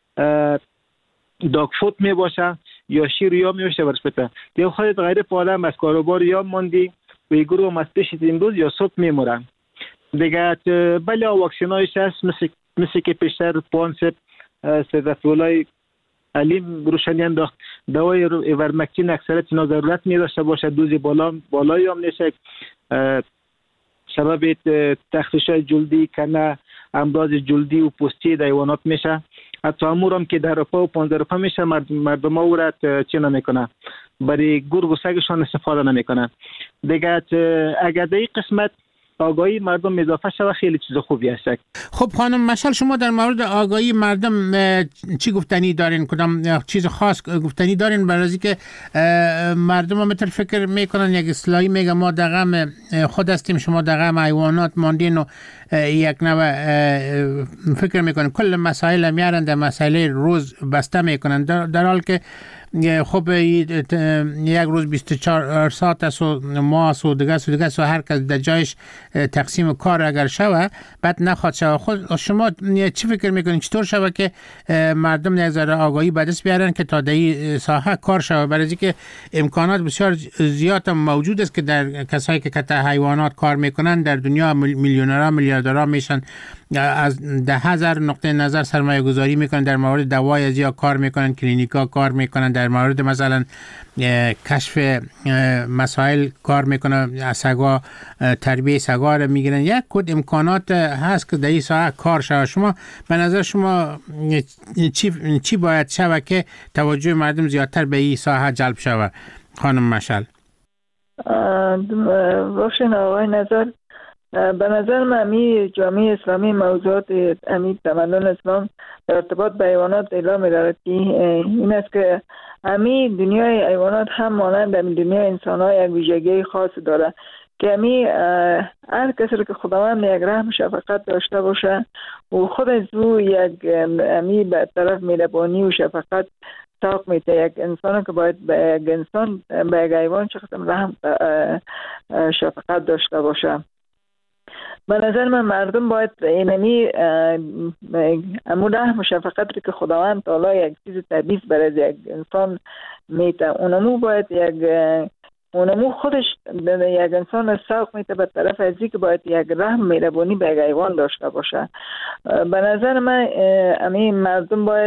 داگ فود می باشه یا شیر یا میشه برش بده. یا خودت غیر پادم از کاروبار یا ماندی و این گروه از پیش امروز یا صبح میمورن دیگه. بله واکسینایش هست، مثل که پیشتر پانسپ سیدفولای علیم روشنی انداخت. دوای ورمکتین اکثرت اینا ضرورت می داشته باشه، دوز بالایی هم نیست، سبب تخشش جلدی کنه، امراض جلدی و پوستی در حیوانات میشه. حتی امور هم که 10 روپیه و 15 روپیه میشه، مردم ها را چی نمیکنه، برای گرگ و سگشان استفاده نمیکنه دیگه. اگر در این قسمت آگاهی مردم اضافه شده خیلی چیز خوبی است. خب خانم مشعل، شما در مورد آگاهی مردم چی گفتنی دارین؟ کدام چیز خاص گفتنی دارین؟ برای اینکه مردم هم مثل فکر میکنن یک اصلاحی میگه ما در غم خود هستیم، شما در غم حیوانات ماندین و یک نوع فکر میکنن کل مسائل میارن در مسائل روز بسته میکنن، در حال که خب یک روز 24 ساعت است و ماه و دیگه است و هر کس در جایش تقسیم کار اگر شوه بعد نخواد شوه. خود شما چی فکر میکنین چطور شوه که مردم یک ذره آگاهی به دست بیارن که تا در این ساحه کار شوه؟ برای اینکه امکانات بسیار زیاد موجود است که در کسایی که قطع حیوانات کار میکنن در دنیا میلیونرها میلیاردرها میشن، از 10,000 نقطه نظر سرمایه گذاری میکنن، در مورد دوای از یا کار میکنن، کلینیکا کار میکنن، در مورد مثلا کشف مسائل کار میکنن، سگا تربیه سگا رو میگیرن. یک کد امکانات هست که در این ساحه کار شود. شما به نظر شما چی باید شود که توجه مردم زیادتر به این ساحه جلب شود خانم مشعل؟ روشن آقای نظر، به نظر من امی جامعه اسلامی موضوعات امی تمدن اسلام در ارتباط به حیوانات اعلام دارد که این است که امی دنیای حیوانات هم مانند دنیای انسان ها یک ویژگی خاص داره که امی هر کسی که خداوند یک رحم شفقت داشته باشه و خود از او یک امی به طرف مهربانی و شفقت ساق میته. یک انسان که باید به یک انسان به یک حیوان چه قسم رحم شفقت داشته باشه. به نظر من مردم باید اینمی امون رحم و شفقت که خداوند تعالی یک چیز طبیعی برای یک انسان میته، اونمو باید اونمو خودش یک انسان ساق میته به طرف ازی که باید یک رحم مهربانی به یک حیوان داشته باشه. به نظر من همین مردم باید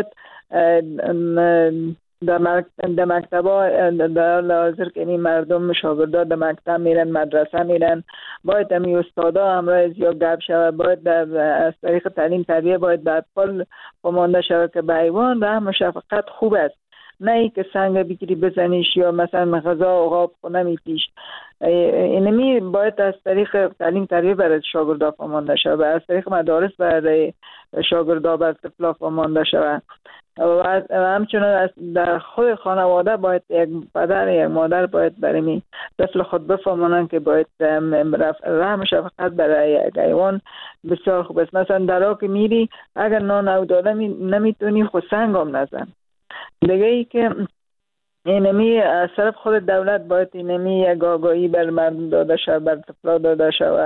در مکتبا در لازر که این مردم شاگردا در مکتب میرن، مدرسه میرن، باید همی استادا همراه یا گپ شود، باید از طریق تعلیم تربیه باید به اطفال فهمانده شود که به حیوان رحم و شفقت خوب است، نه ای که سنگ بگیری بزنیش یا مثلا غذا و آب نمیتیش. اینمی باید از طریق تعلیم تربیه برای شاگردا فهمانده شود، از طریق مدارس برای شاگردا بر طفلا فهمانده شود. و همچنان در خود خانواده باید یک پدر یک مادر باید برای طفل خود بفهمانند که باید رحم شفقت برای یک حیوان بسیار خوب است. مثلا درا که میری اگر نان او داده نمیتونی خود سنگ هم نزن. دیگه ای که اینمی از طرف خود دولت باید اینمی یک آگاهی بر مردم داده شود، بر طفلا داده شود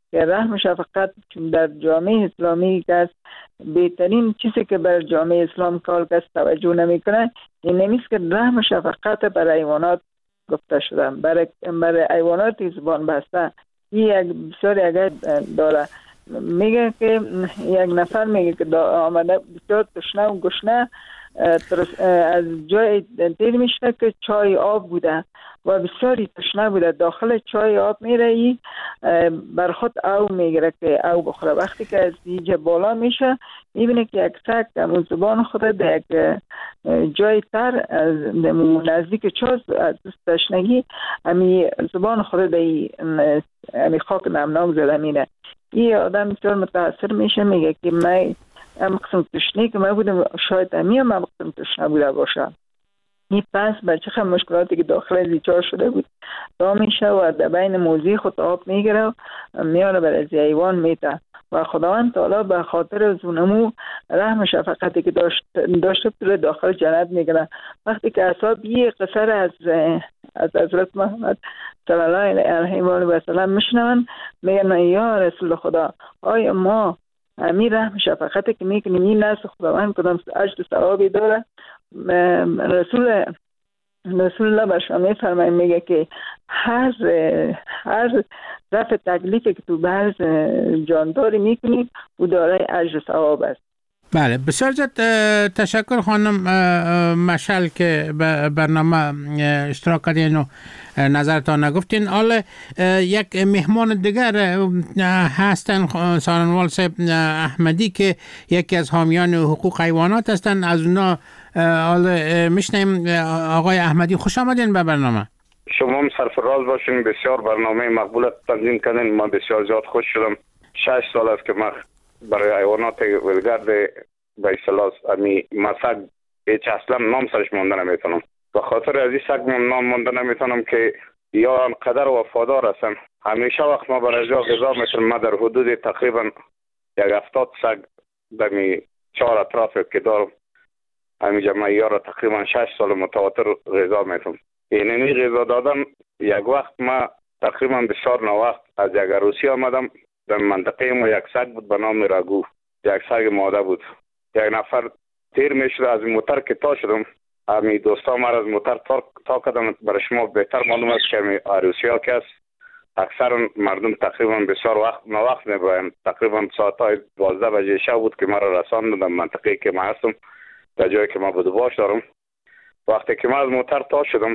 که رحم شفقت در جامعه اسلامی که بهترین چیزی که بر جامعه اسلام کار کس توجه نمیکنه این نیست که رحم شفقت بر حیوانات گفته شده. برای حیوانات زبان بسته این بسیار اگر داره. میگه که یک نفر میگه که آمده بسیار تشنه و گشنه از جای دیر میشه که چای آب بوده و بسیاری تشنه بوده، داخل چای آب میره بر خود او میگیره که او بخوره. وقتی که از دیگه بالا میشه میبینه که یک سگ همون زبان خود در یک جای تر از نزدیک چاز از تشنگی همی زبان خود در همی خاک نمناک زده مینه. این آدم بسیار متاثر میشه، میگه که من مقسم تشنه که من بودم شاید همین من مقسم تشنه بوده باشم. این پس بچه خیلی مشکلاتی که داخل زیچار شده بود تا میشه و در بین موزی خود آب میگیره و میاره بر از حیوان میته و خداوند تعالی به خاطر از اونمو رحم شفقتی که داشته بطور داخل جنت میگیره. وقتی که اصحاب یه قصر از حضرت محمد صلی الله علیه و سلم میشنون میگن یا رسول خدا آیا ما همین رحم شفقتی که میکنیم این نزد خداوند کدام اجر ثوابی داره؟ رسول الله بر شما میفرماید میگه که هر رفع تکلیفی که تو بر جانداری میکنید او دارای اجر ثواب است. بله بسیار زیاد تشکر خانم مشعل که به برنامه اشتراک کردین و نظرتان نگفتین. حالا یک مهمان دیگر هستن سارنوال صاحب احمدی که یکی از حامیان حقوق حیوانات هستن. از اونا حالا میشنیم. آقای احمدی خوش آمدین به برنامه. شما هم سرفراز باشین. بسیار برنامه مقبول تنظیم کردین. من بسیار زیاد خوش شدم. 6 سال است که من برای حیوانات ولگرد به اصطلاح مسک هیچ اصلا نام سرش مانده نمیتونم. به خاطر از این سگ نام مانده نمیتونم که یا انقدر وفادار هستن. همیشه وقت ما برای جا غذا میتونم. ما در حدود تقریبا 70 سگ دمی 4 اطراف که دارم همیشه من یارا تقریبا 6 سال متواتر غذا میتونم. اینمی غذا دادن یک وقت ما تقریبا بسیار نوقت از یک عروسی آمدم. در منطقه ما یک سگ بود به نام راگو، یک سگ ماده بود. یک نفر تیر میشد از موتر که تا شدم امی دوستا ما از موتر تا کردم. برای شما بهتر معلوم است که امی عروسی ها که است اکثر مردم تقریبا بسیار وقت میبراین. تقریبا ساعت 12 بجه شب بود که ما را رساندن در منطقه که ما هستم در جایی که ما بدوباش دارم. وقتی که ما از موتر تا شدم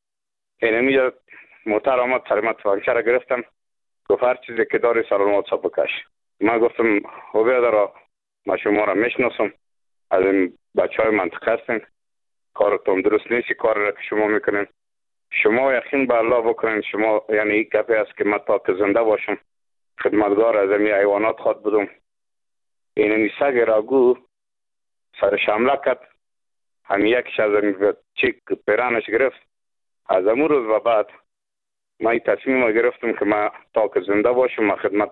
اینمی موتر آمد سرمت فانچه را گرفتم. گفت هر چیزی که داری سلامات صاحب بکش. من گفتم او بیادر ما شما را میشناسم، از این بچه های منطقه هستین، کارتون درست نیستی کار را که شما میکنین. شما یقین به الله بکنین. شما یعنی این گپی است که من تا که زنده باشم خدمتگار از این حیوانات خود بودم. این سگ راگو سرش حمله کرد. هم یکش از این چیک پیرانش گرفت. از امون روز و بعد من تصمیم گرفتم که من تا که زنده باشم من خدمت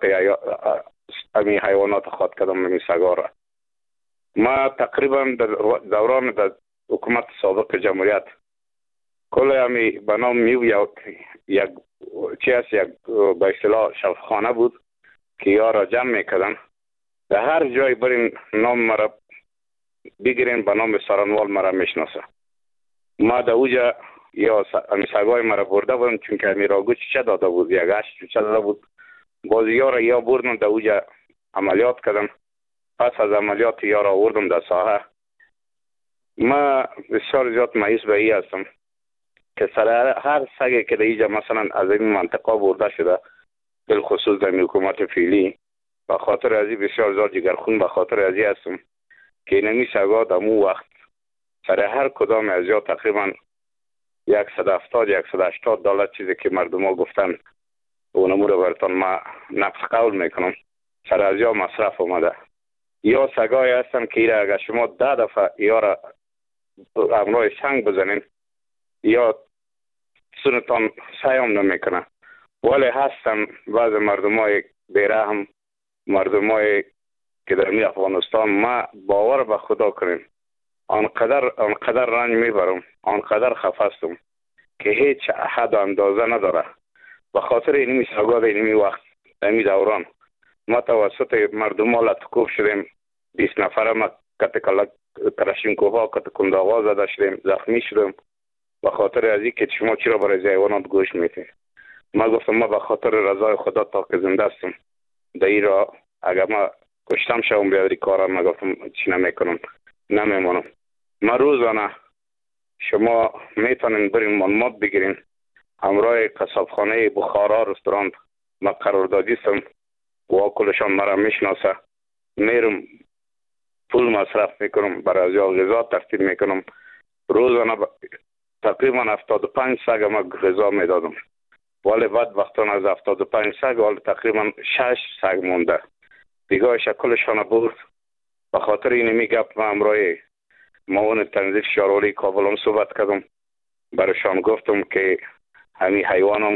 امی حیوانات خود کردم. امی سگا را ما تقریبا در دوران در حکومت سابق جمهوریت کل امی بنام میو یک چی هست یک به اصطلاح شفاخانه بود که یارا جمع میکردن. در هر جای برین نام مرا بگیرین به نام سارنوال مرا میشناسه. ما در اوجا یا امی سگای مرا برده بودم چون که امی راگو چه داده بود یک هشت چه داده بود. باز یارا یا بردن در اوجا عملیات کردن. پس از عملیات یارا آوردم در ساحه. ما بسیار زیاد مایوس به این هستم که سر هر سگی که در اینجا مثلا از این منطقه برده شده بالخصوص در حکومت فعلی به خاطر از این بسیار زیاد جگرخون به خاطر از این هستم که اینمی سگا در مو وقت سر هر کدام از یا تقریبا 170-180 دلار چیزی که مردم ها گفتن اونمو رو براتون ما نقص قول میکنم سر از یا مصرف اومده. یا سگای هستن که ایره اگر شما 10 دفعه یا را امروی سنگ بزنین یا سنتان سیام نمیکنه. ولی هستن بعض مردم های بیرحم، مردم های که در افغانستان ما باور به خدا کنیم آنقدر رنج میبرم، آنقدر خفستم که هیچ حد و اندازه نداره. به خاطر اینمی سگا در اینمی وقت اینمی دوران ما توسط مردم ها لطکوف شدیم. 20 نفر ما کلاشینکوفا کنداغا زده شدیم، زخمی شدیم به خاطر از اینکه شما چرا برای حیوانات گوش میتید. ما گفتم ما به خاطر رضای خدا تا که زنده هستم در این را اگر ما کشتم شوم بیادری کارم، ما گفتم چی نمیکنم، نمیمانم. ما روزانه شما میتونین برین معلومات بگیرین. همراه قصابخانه بخارا رستوران ما قراردادی هستم و کلشان مرا میشناسه. میرم پول مصرف میکنم، برای از غذا ترتیب میکنم. روزانه تقریبا 75 سگ ما غذا میدادم، ولی بعد وقتان از 75 سگ ولی تقریبا 6 سگ مونده دیگه شکلشان برد. به خاطر این میگپ ما همراه معاون تنظیف شهرداری کابل صحبت کردم. برایشان گفتم که همین حیوانم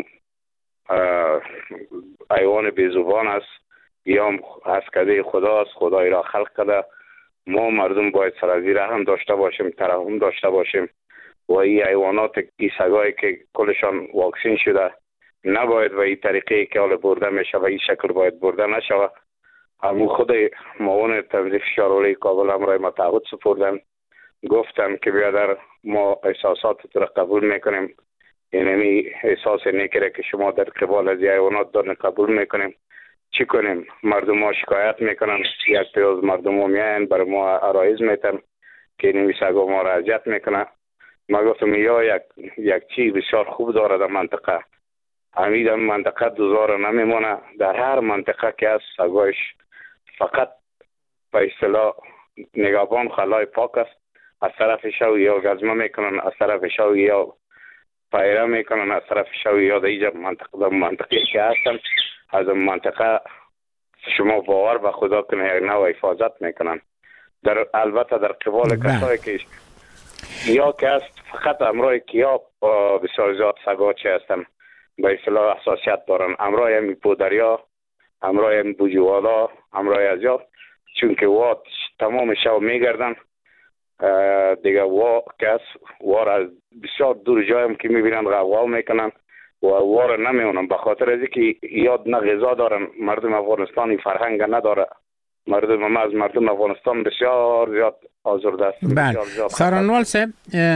حیوان بیزبان است یا هسکده خداست، خدای را خلق کرده. ما مردم باید سرازی رحم داشته باشیم، ترحم داشته باشیم و این حیوانات این سگایی که کلشان واکسین شده نباید و این طریقه که حال برده میشه و این شکل باید برده نشوه. همون خود معاون تنظیف شهرداری کابل همراه ما تعهد سپردن، گفتن که بیادر ما احساسات را قبول میکنیم، یعنی احساس نیکره که شما در قبال از حیوانات دارن قبول میکنیم. چی کنیم؟ مردم ها شکایت میکنن، یک پیاز مردم ها میاین بر ما عرایز میتن که نمی سگا ما را اذیت میکنن. ما گفتم یا یک چیز بسیار خوب داره در منطقه، همین منطقه دوزار نمیمونه. در هر منطقه که از سگایش فقط به اصطلاح نگهبان خلای پاک است، از طرف شو یا گزمه میکنن، از طرف شو یا پایره میکنن، از طرف شو یا در اینجا منطقه که هستن از منطقه شما باور به خدا کنه یک نوع حفاظت میکنن. البته در قبال کسایی که یا که است فقط امرای کیا بسیار زیاد سگا چه هستن به اصطلاح حساسیت دارن، امرای همی پودریا، امرای همی بوجوالا، امرای از یا چون که وا تمام شب میگردن دیگه وا کس وار از بسیار دور جایم که میبینن غوا میکنن و وار نمیونن به خاطر از اینکه یاد نه غذا دارن. مردم افغانستان فرهنگ نداره. مردم از مردم افغانستان بسیار زیاد آزرده است. بله سارنوال صاحب،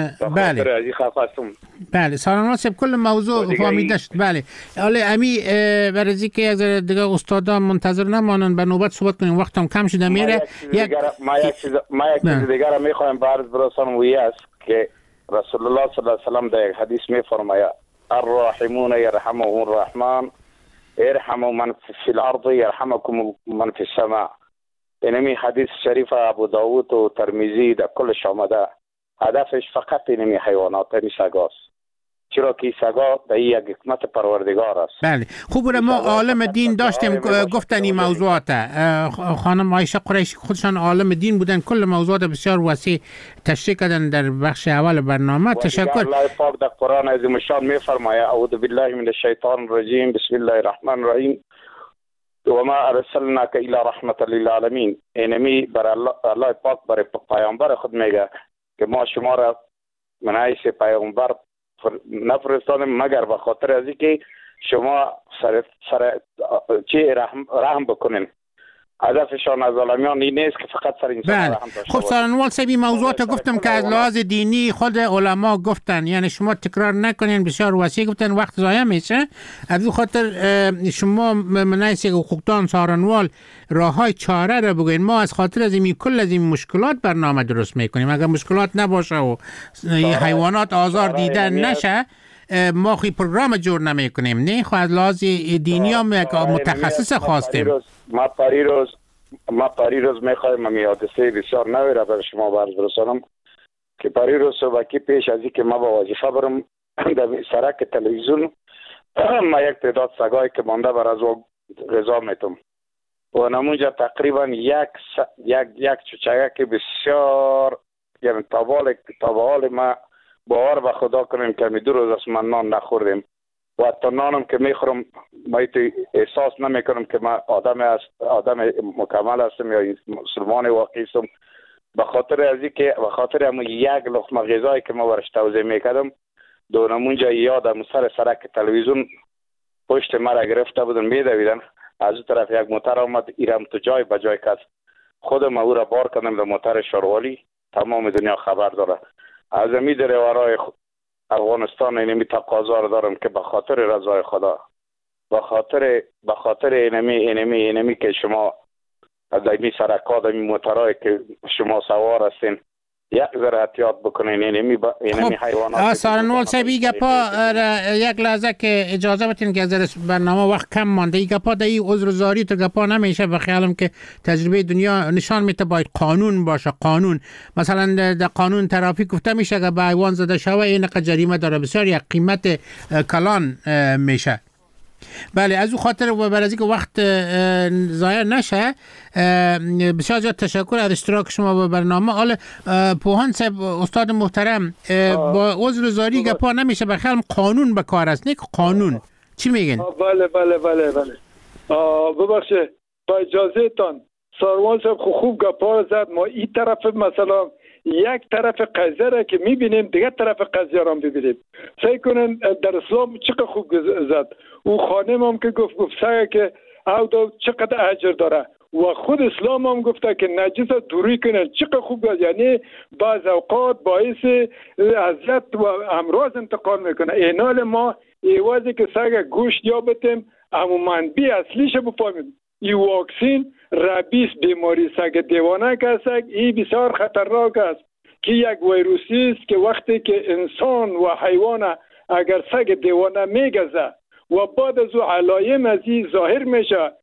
بله سارنوال صاحب کل موضوع فهمیده شد. بله حالا امی برای که یک ذره دیگه استادا منتظر نمانن به نوبت صحبت کنیم، وقتم کم شده میره. ما یک چیز دیگر میخوایم برات برسانم و است که رسول الله صلی الله علیه و سلم در یک حدیث میفرماید الراحمون یرحمهم الرحمن ارحموا من فی الارض یرحمکم من فی السماء. اینمی حدیث شریف ابو داود و ترمذی در کلش آمده. هدفش فقط اینمی حیوانات همی سگاست، چرا که سگا در یک حکمت پروردگار است. بله خوب ما عالم دین داشتیم گفتن این موضوعات. خانم عایشه قریشی خودشان عالم دین بودن، کل موضوعات بسیار وسیع تشریح کردن در بخش اول برنامه. تشکر. الله پاک در قرآن عظیم الشان میفرماید اعوذ بالله من الشیطان الرجیم بسم الله الرحمن الرحیم و ما ارسلناک الی رحمت للعالمین. اینمی بر الله پاک بر پیامبر خود میگه که ما شما را من حیث پیامبر نفرستادیم مگر به خاطر از اینکه شما رحم بکنین. هدفشان از ظالمیان این نیست که فقط سر انسان رحم داشته باشن. خب سارنوال صاحب این موضوعات گفتم که از لحاظ دینی خود علما گفتن، یعنی شما تکرار نکنین، بسیار وسیع گفتن، وقت ضایع میشه. از این خاطر شما منایس حقوقدان سارنوال راههای چاره را بگوین. ما از خاطر از این کل از این مشکلات برنامه درست میکنیم. اگر مشکلات نباشه و حیوانات آزار دیده نشه ما خوی پروگرام جور نمی کنیم. نه خو از لحاظ دینی هم متخصص خواستیم. ما پریروز میخوایم من حادثه بسیار نوی را بر شما برز برسانم که پریروز صبحی پیش از اینکه ما با وظیفه برم در سرک تلویزیون ما یک تعداد سگایی که مانده بر از غذا میتم و نمونجا تقریبا یک چوچگه بسیار یعنی تابال ما باور به خدا کنیم که می 2 روز است من نان نخوردیم و حتی نانم که میخورم ما احساس نمی کنم که من آدم مکمل هستم یا مسلمان واقعی هستم. به خاطر از اینکه به خاطر همون یک لقمه غذایی که ما برش توضیح میکردم دونمونجا یادم سرک تلویزیون پشت مرا گرفته بودن میدویدن از اون طرف یک موتر آمد ایرم تو جای به جای کس خودم او را بار کردم به موتر شاروالی. تمام دنیا خبر داره. از امی دریورای افغانستان اینمی تقاضا دارم که به خاطر رضای خدا، به خاطر اینمی که شما از این سرکات این موترهای که شما سوار هستین یک ذره احتیاط بکنین. اینمی حیوانات. سارنوال صاحب ای گپا یک لحظه که اجازه بدین که از برنامه وقت کم مانده. ای گپا در این عذرزاری تو گپا نمیشه. به خیالم که تجربه دنیا نشان میده باید قانون باشه. قانون مثلا در قانون ترافیک گفته میشه که به حیوان زده شوه این جریمه داره، بسیار یک قیمت کلان میشه. بله، از او خاطر و برای اینکه وقت ضایع نشه بسیار زیاد تشکر از اشتراک شما با برنامه. حالا پوهان صاحب استاد محترم با عذرزاری گپا نمیشه، به خیالم قانون به کار است. نه قانون چی میگین؟ بله ببخشید با اجازه تان ساروان صاحب خوب گپا زد. ما این طرف مثلا یک طرف قضیه را که میبینیم دیگه طرف قضیه را ببینیم. سعی کنن در اسلام چقدر خوب زد. او خانم هم که گفت سعی که او دو چقدر اجر داره و خود اسلام هم گفته که نجس دوری کنن. چقدر خوب گفت. یعنی بعض اوقات باعث اذیت و امراض انتقال میکنه. اینال ما ایوازی که سعی گوشت یا بتیم اما منبی اصلیش بفهمیم. این واکسین ربیس بیماری سگ دیوانه که است، این بسیار خطرناک است که یک ویروسی است که وقتی که انسان و حیوان اگر سگ دیوانه میگزه و بعد از او علایم از این ظاهر میشه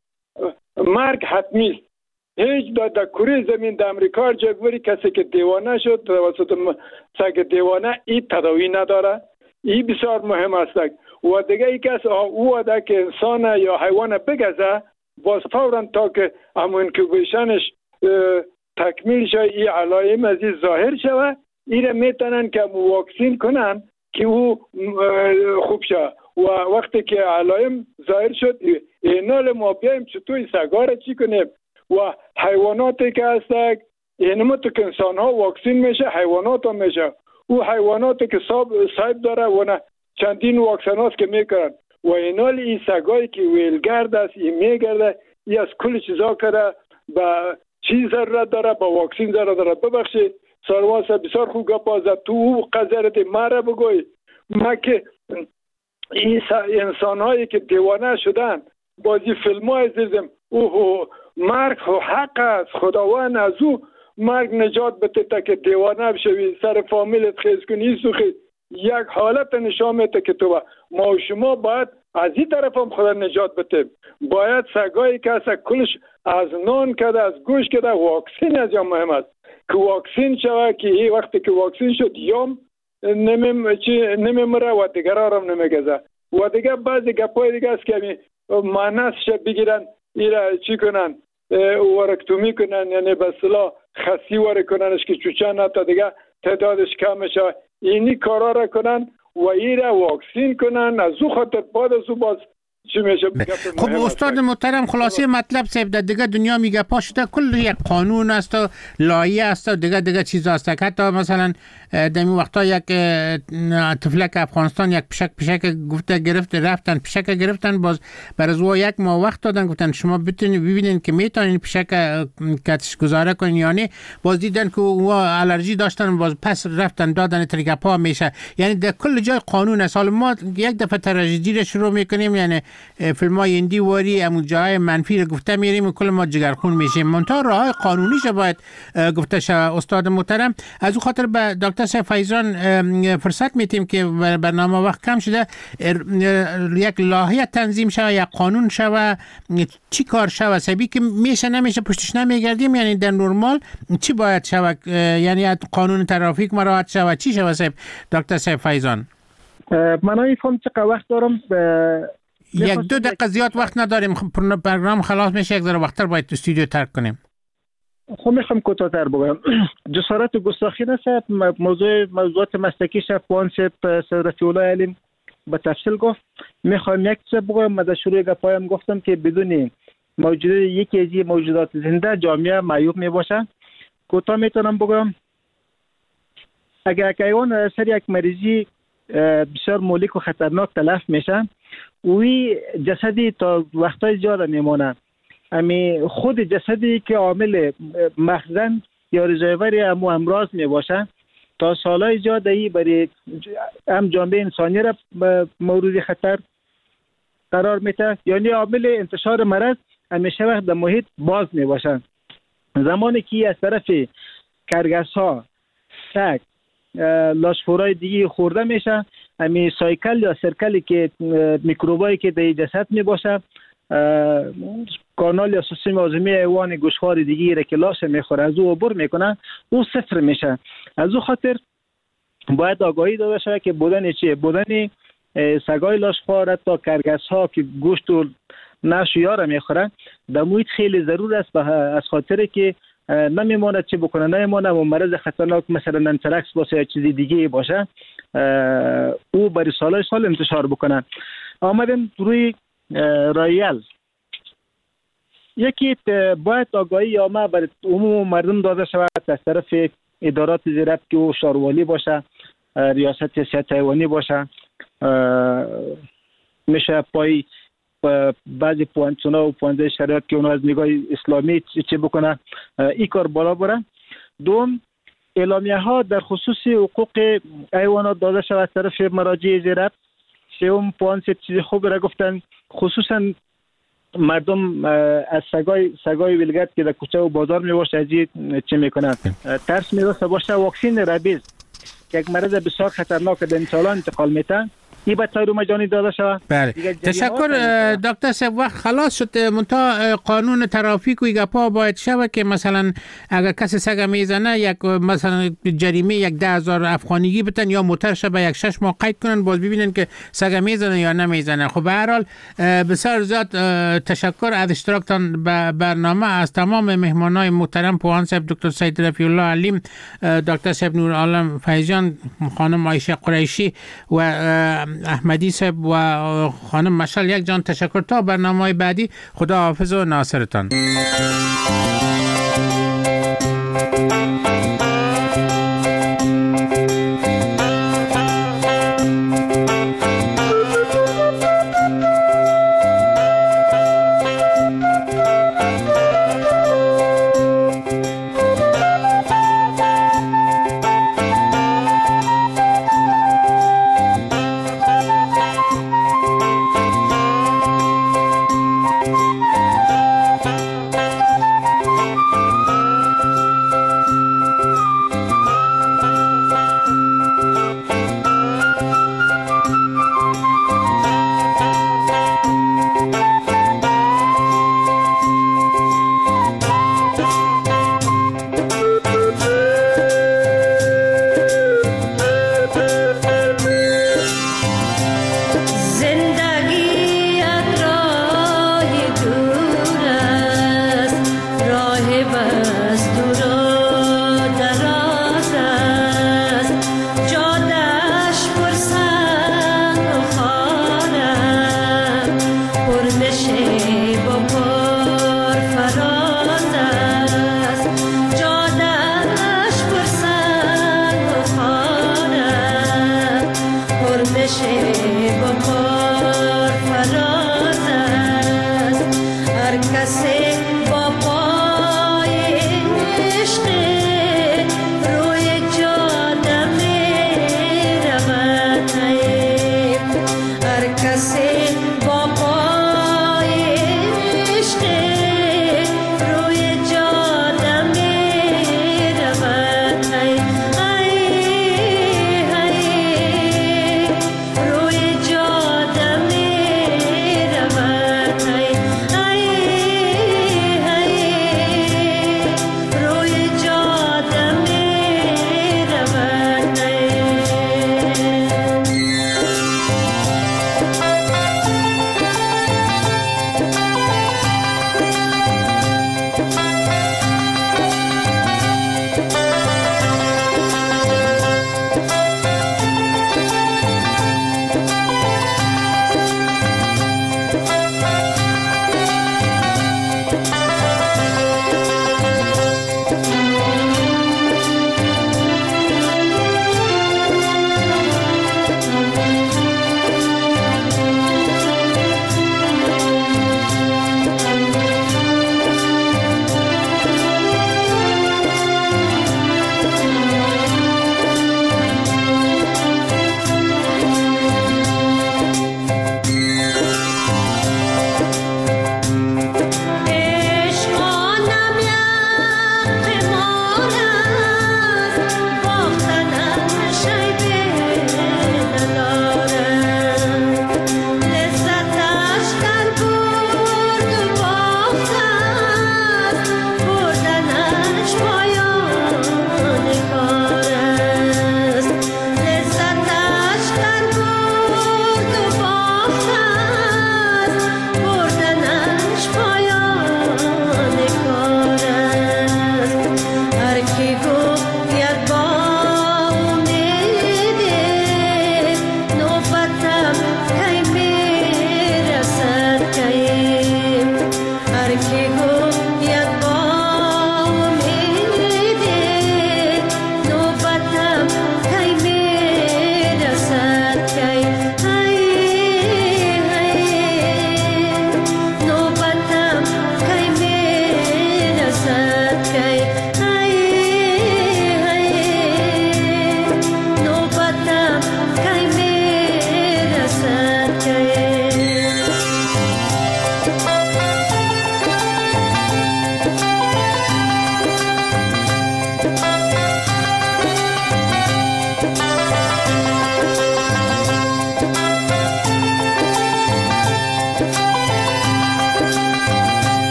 مرگ حتمی است. هیچ در کره زمین در امریکا جگوری کسی که دیوانه شد توسط سگ دیوانه این تداوی نداره. این بسیار مهم است. و دیگه ای کس او واده که انسان یا حیوان بگزه باز فوراً تا که همون انکوبیشنش تکمیل شد این علایم از این ظاهر شود این میتونن که واکسین کنن که او خوب شد. و وقتی که علایم ظاهر شد اینال ما بیایم چطور سگا را چی کنیم و حیواناتی که هستن اینما تو که انسان ها واکسین میشه حیوانات هم میشه. او حیواناتی که صاحب داره و نه چندین واکسن هاست که میکنن و اینال این سگایی که ویلگرد است این میگرده این از کل چیزا کرده با چیز ضرورت داره با واکسین ضرورت داره. ببخشید ساروان صاحب بسیار خوب گپ زد. تو قذرت مرا بگوی ما که این انسان هایی که دیوانه شدن بازی فیلم های دیدم اوه مرگ حق است. خداوند از او مرگ نجات بده تا که دیوانه بشوی سر فامیلت خیز کنی سوخی یک حالت نشان میده که تو ما و شما باید از این طرف هم خدا نجات بده. باید سگایی که از کلش از نان کده از گوش کده واکسین از یا مهم است که واکسین شود که این وقتی که واکسین شد یام نمیمره و دیگر هم نمیگذه و دیگه بعضی گپای دیگه است که مانسش بگیرن ایره چی کنن ورکتومی کنن یعنی به اصطلاح خسی ور کننش که چوچه نتا دیگه تعدادش کم شه. اینی کارا را کنن و ایره واکسین کنن. از او خاطر بعد از او باز چی میشه. خب استاد محترم خلاصه مطلب صاحب در دیگه دنیا میگه پاشته کل یک قانون است و لایه است و دیگه چیز است. حتی مثلا در این وقتا یک طفلک افغانستان یک پشک گفته گرفت رفتن پشک گرفتن باز بر از یک ماه وقت دادن گفتن شما ببینین که میتونین پشک کاتش گذاره کنین یا نه. باز دیدن که او الرژی داشتن باز پس رفتن دادن ترگپا میشه. یعنی در کل جای قانون است. حالا ما یک دفعه تراژدی رو شروع میکنیم یعنی فیلمای هندی واری همون جای منفی رو گفته میریم و کل ما جگرخون میشیم. منتها راههای قانونیش باید گفته شود. استاد محترم از اون خاطر به دکتر فیضان فرصت میتیم که برنامه وقت کم شده یک لایحه تنظیم شود یک قانون شود چی کار شود سبی که میشه نمیشه پشتش نمیگردیم. یعنی در نرمال چی باید شود یعنی قانون ترافیک مراعات شود چی شود صاحب دکتر فیضان؟ من ایفهم چقدر وقت دارم یک دو دقیقه زیاد وقت نداریم. برنامه خلاص میشه یک ذره وقتر باید استودیو ترک کنیم. خب میخوام کوتاه‌تر بگم. جسارت و گستاخی نشه موضوعات مسلکی شفوان صدرتی اولای علم به تفصیل گفت. میخوام یک چیز بگم. من در شروع گپایم گفتم که بدون یکی از موجودات زنده جامعه معیوب میباشه. کوتاه میتونم بگم اگر حیوان سر یک مریضی بسیار مولیک و خطرناک تلف میشه وی جسدی تا وقتای زیاد میمونه. امی خود جسدی که عامل مخزن یا رضایوری امراض می باشه تا سالهای زیاد ای برای هم جامعه انسانی را مورد خطر قرار میده، یعنی عامل انتشار مرض همیشه وقت در محیط باز می باشه. زمانی که از طرف کرگس ها، سگ، لاشخورای دیگه خورده میشه، امی سایکل یا سرکلی که میکروبایی که در جسد می باشه، کانال یا سیستم هاضمه حیوان گوشخوار دیگه را که لاش میخوره از او عبور میکنه، او صفر میشه. از او خاطر باید آگاهی داده شود که بودن چیه؟ بودن سگای لاشخوار تا کرگس ها که گوشت و نش و یارا میخورن در محیط خیلی ضرور است، از خاطر که نمیماند چه بکنه، نمیماند و مرض خطرناک مثلا انترکس باشه یا چیزی دیگه باشه او برای سال انتشار بکنه. آمدن روی رایل، یکی باید آگاهی عامه بر عموم مردم داده شود از طرف ادارات زیرت که او شاروالی باشه، ریاست صحت حیوانی باشه، میشه پای بعضی پوانتونا و پوانده شریعت که اونها از نگاه اسلامی چه بکنه این کار بالا بره. دوم، اعلامیه ها در خصوص حقوق حیوانات داده شود از طرف مراجع زیرت. سوم، پوانت چیز خوب را گفتن، خصوصا مردم از سگای ولگرد که در کوچه و بازار می باشه از چه میکنن ترس می باشه. واکسین ربیز که یک مرض بسیار خطرناک در انسان انتقال میتن، این باید تایید مجانی داده شود. بله، تشکر دکتر صاحب. وقت خلاص شد، منتها قانون ترافیک و گپا باید شود که مثلا اگر کسی سگ میزنه یک مثلا جریمه 10,000 افغانیگی بتن یا موترش به 6 ماه قید کنن، باز ببینن که سگ میزنه یا نمیزنه. خب به هر حال بسیار زیاد تشکر از اشتراکتان به برنامه از تمام مهمانای محترم، پوان صاحب دکتر سید رفیع الله علیم، دکتر صاحب نور عالم فیضان، خانم عایشه قریشی و احمدی صاحب و خانم مشعل یک جان تشکر. تا برنامه بعدی، خدا حافظ و ناصرتان.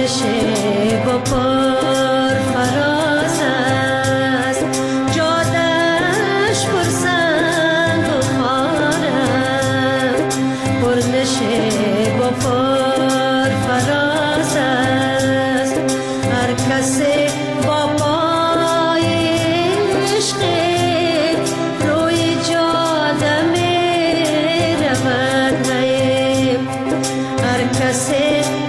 پرسش با پر فراز است، جادش پرسنگ و خاره. پرسش با پر فراز است، هر کسی با پای عشق روی جاده می رود. هر کسی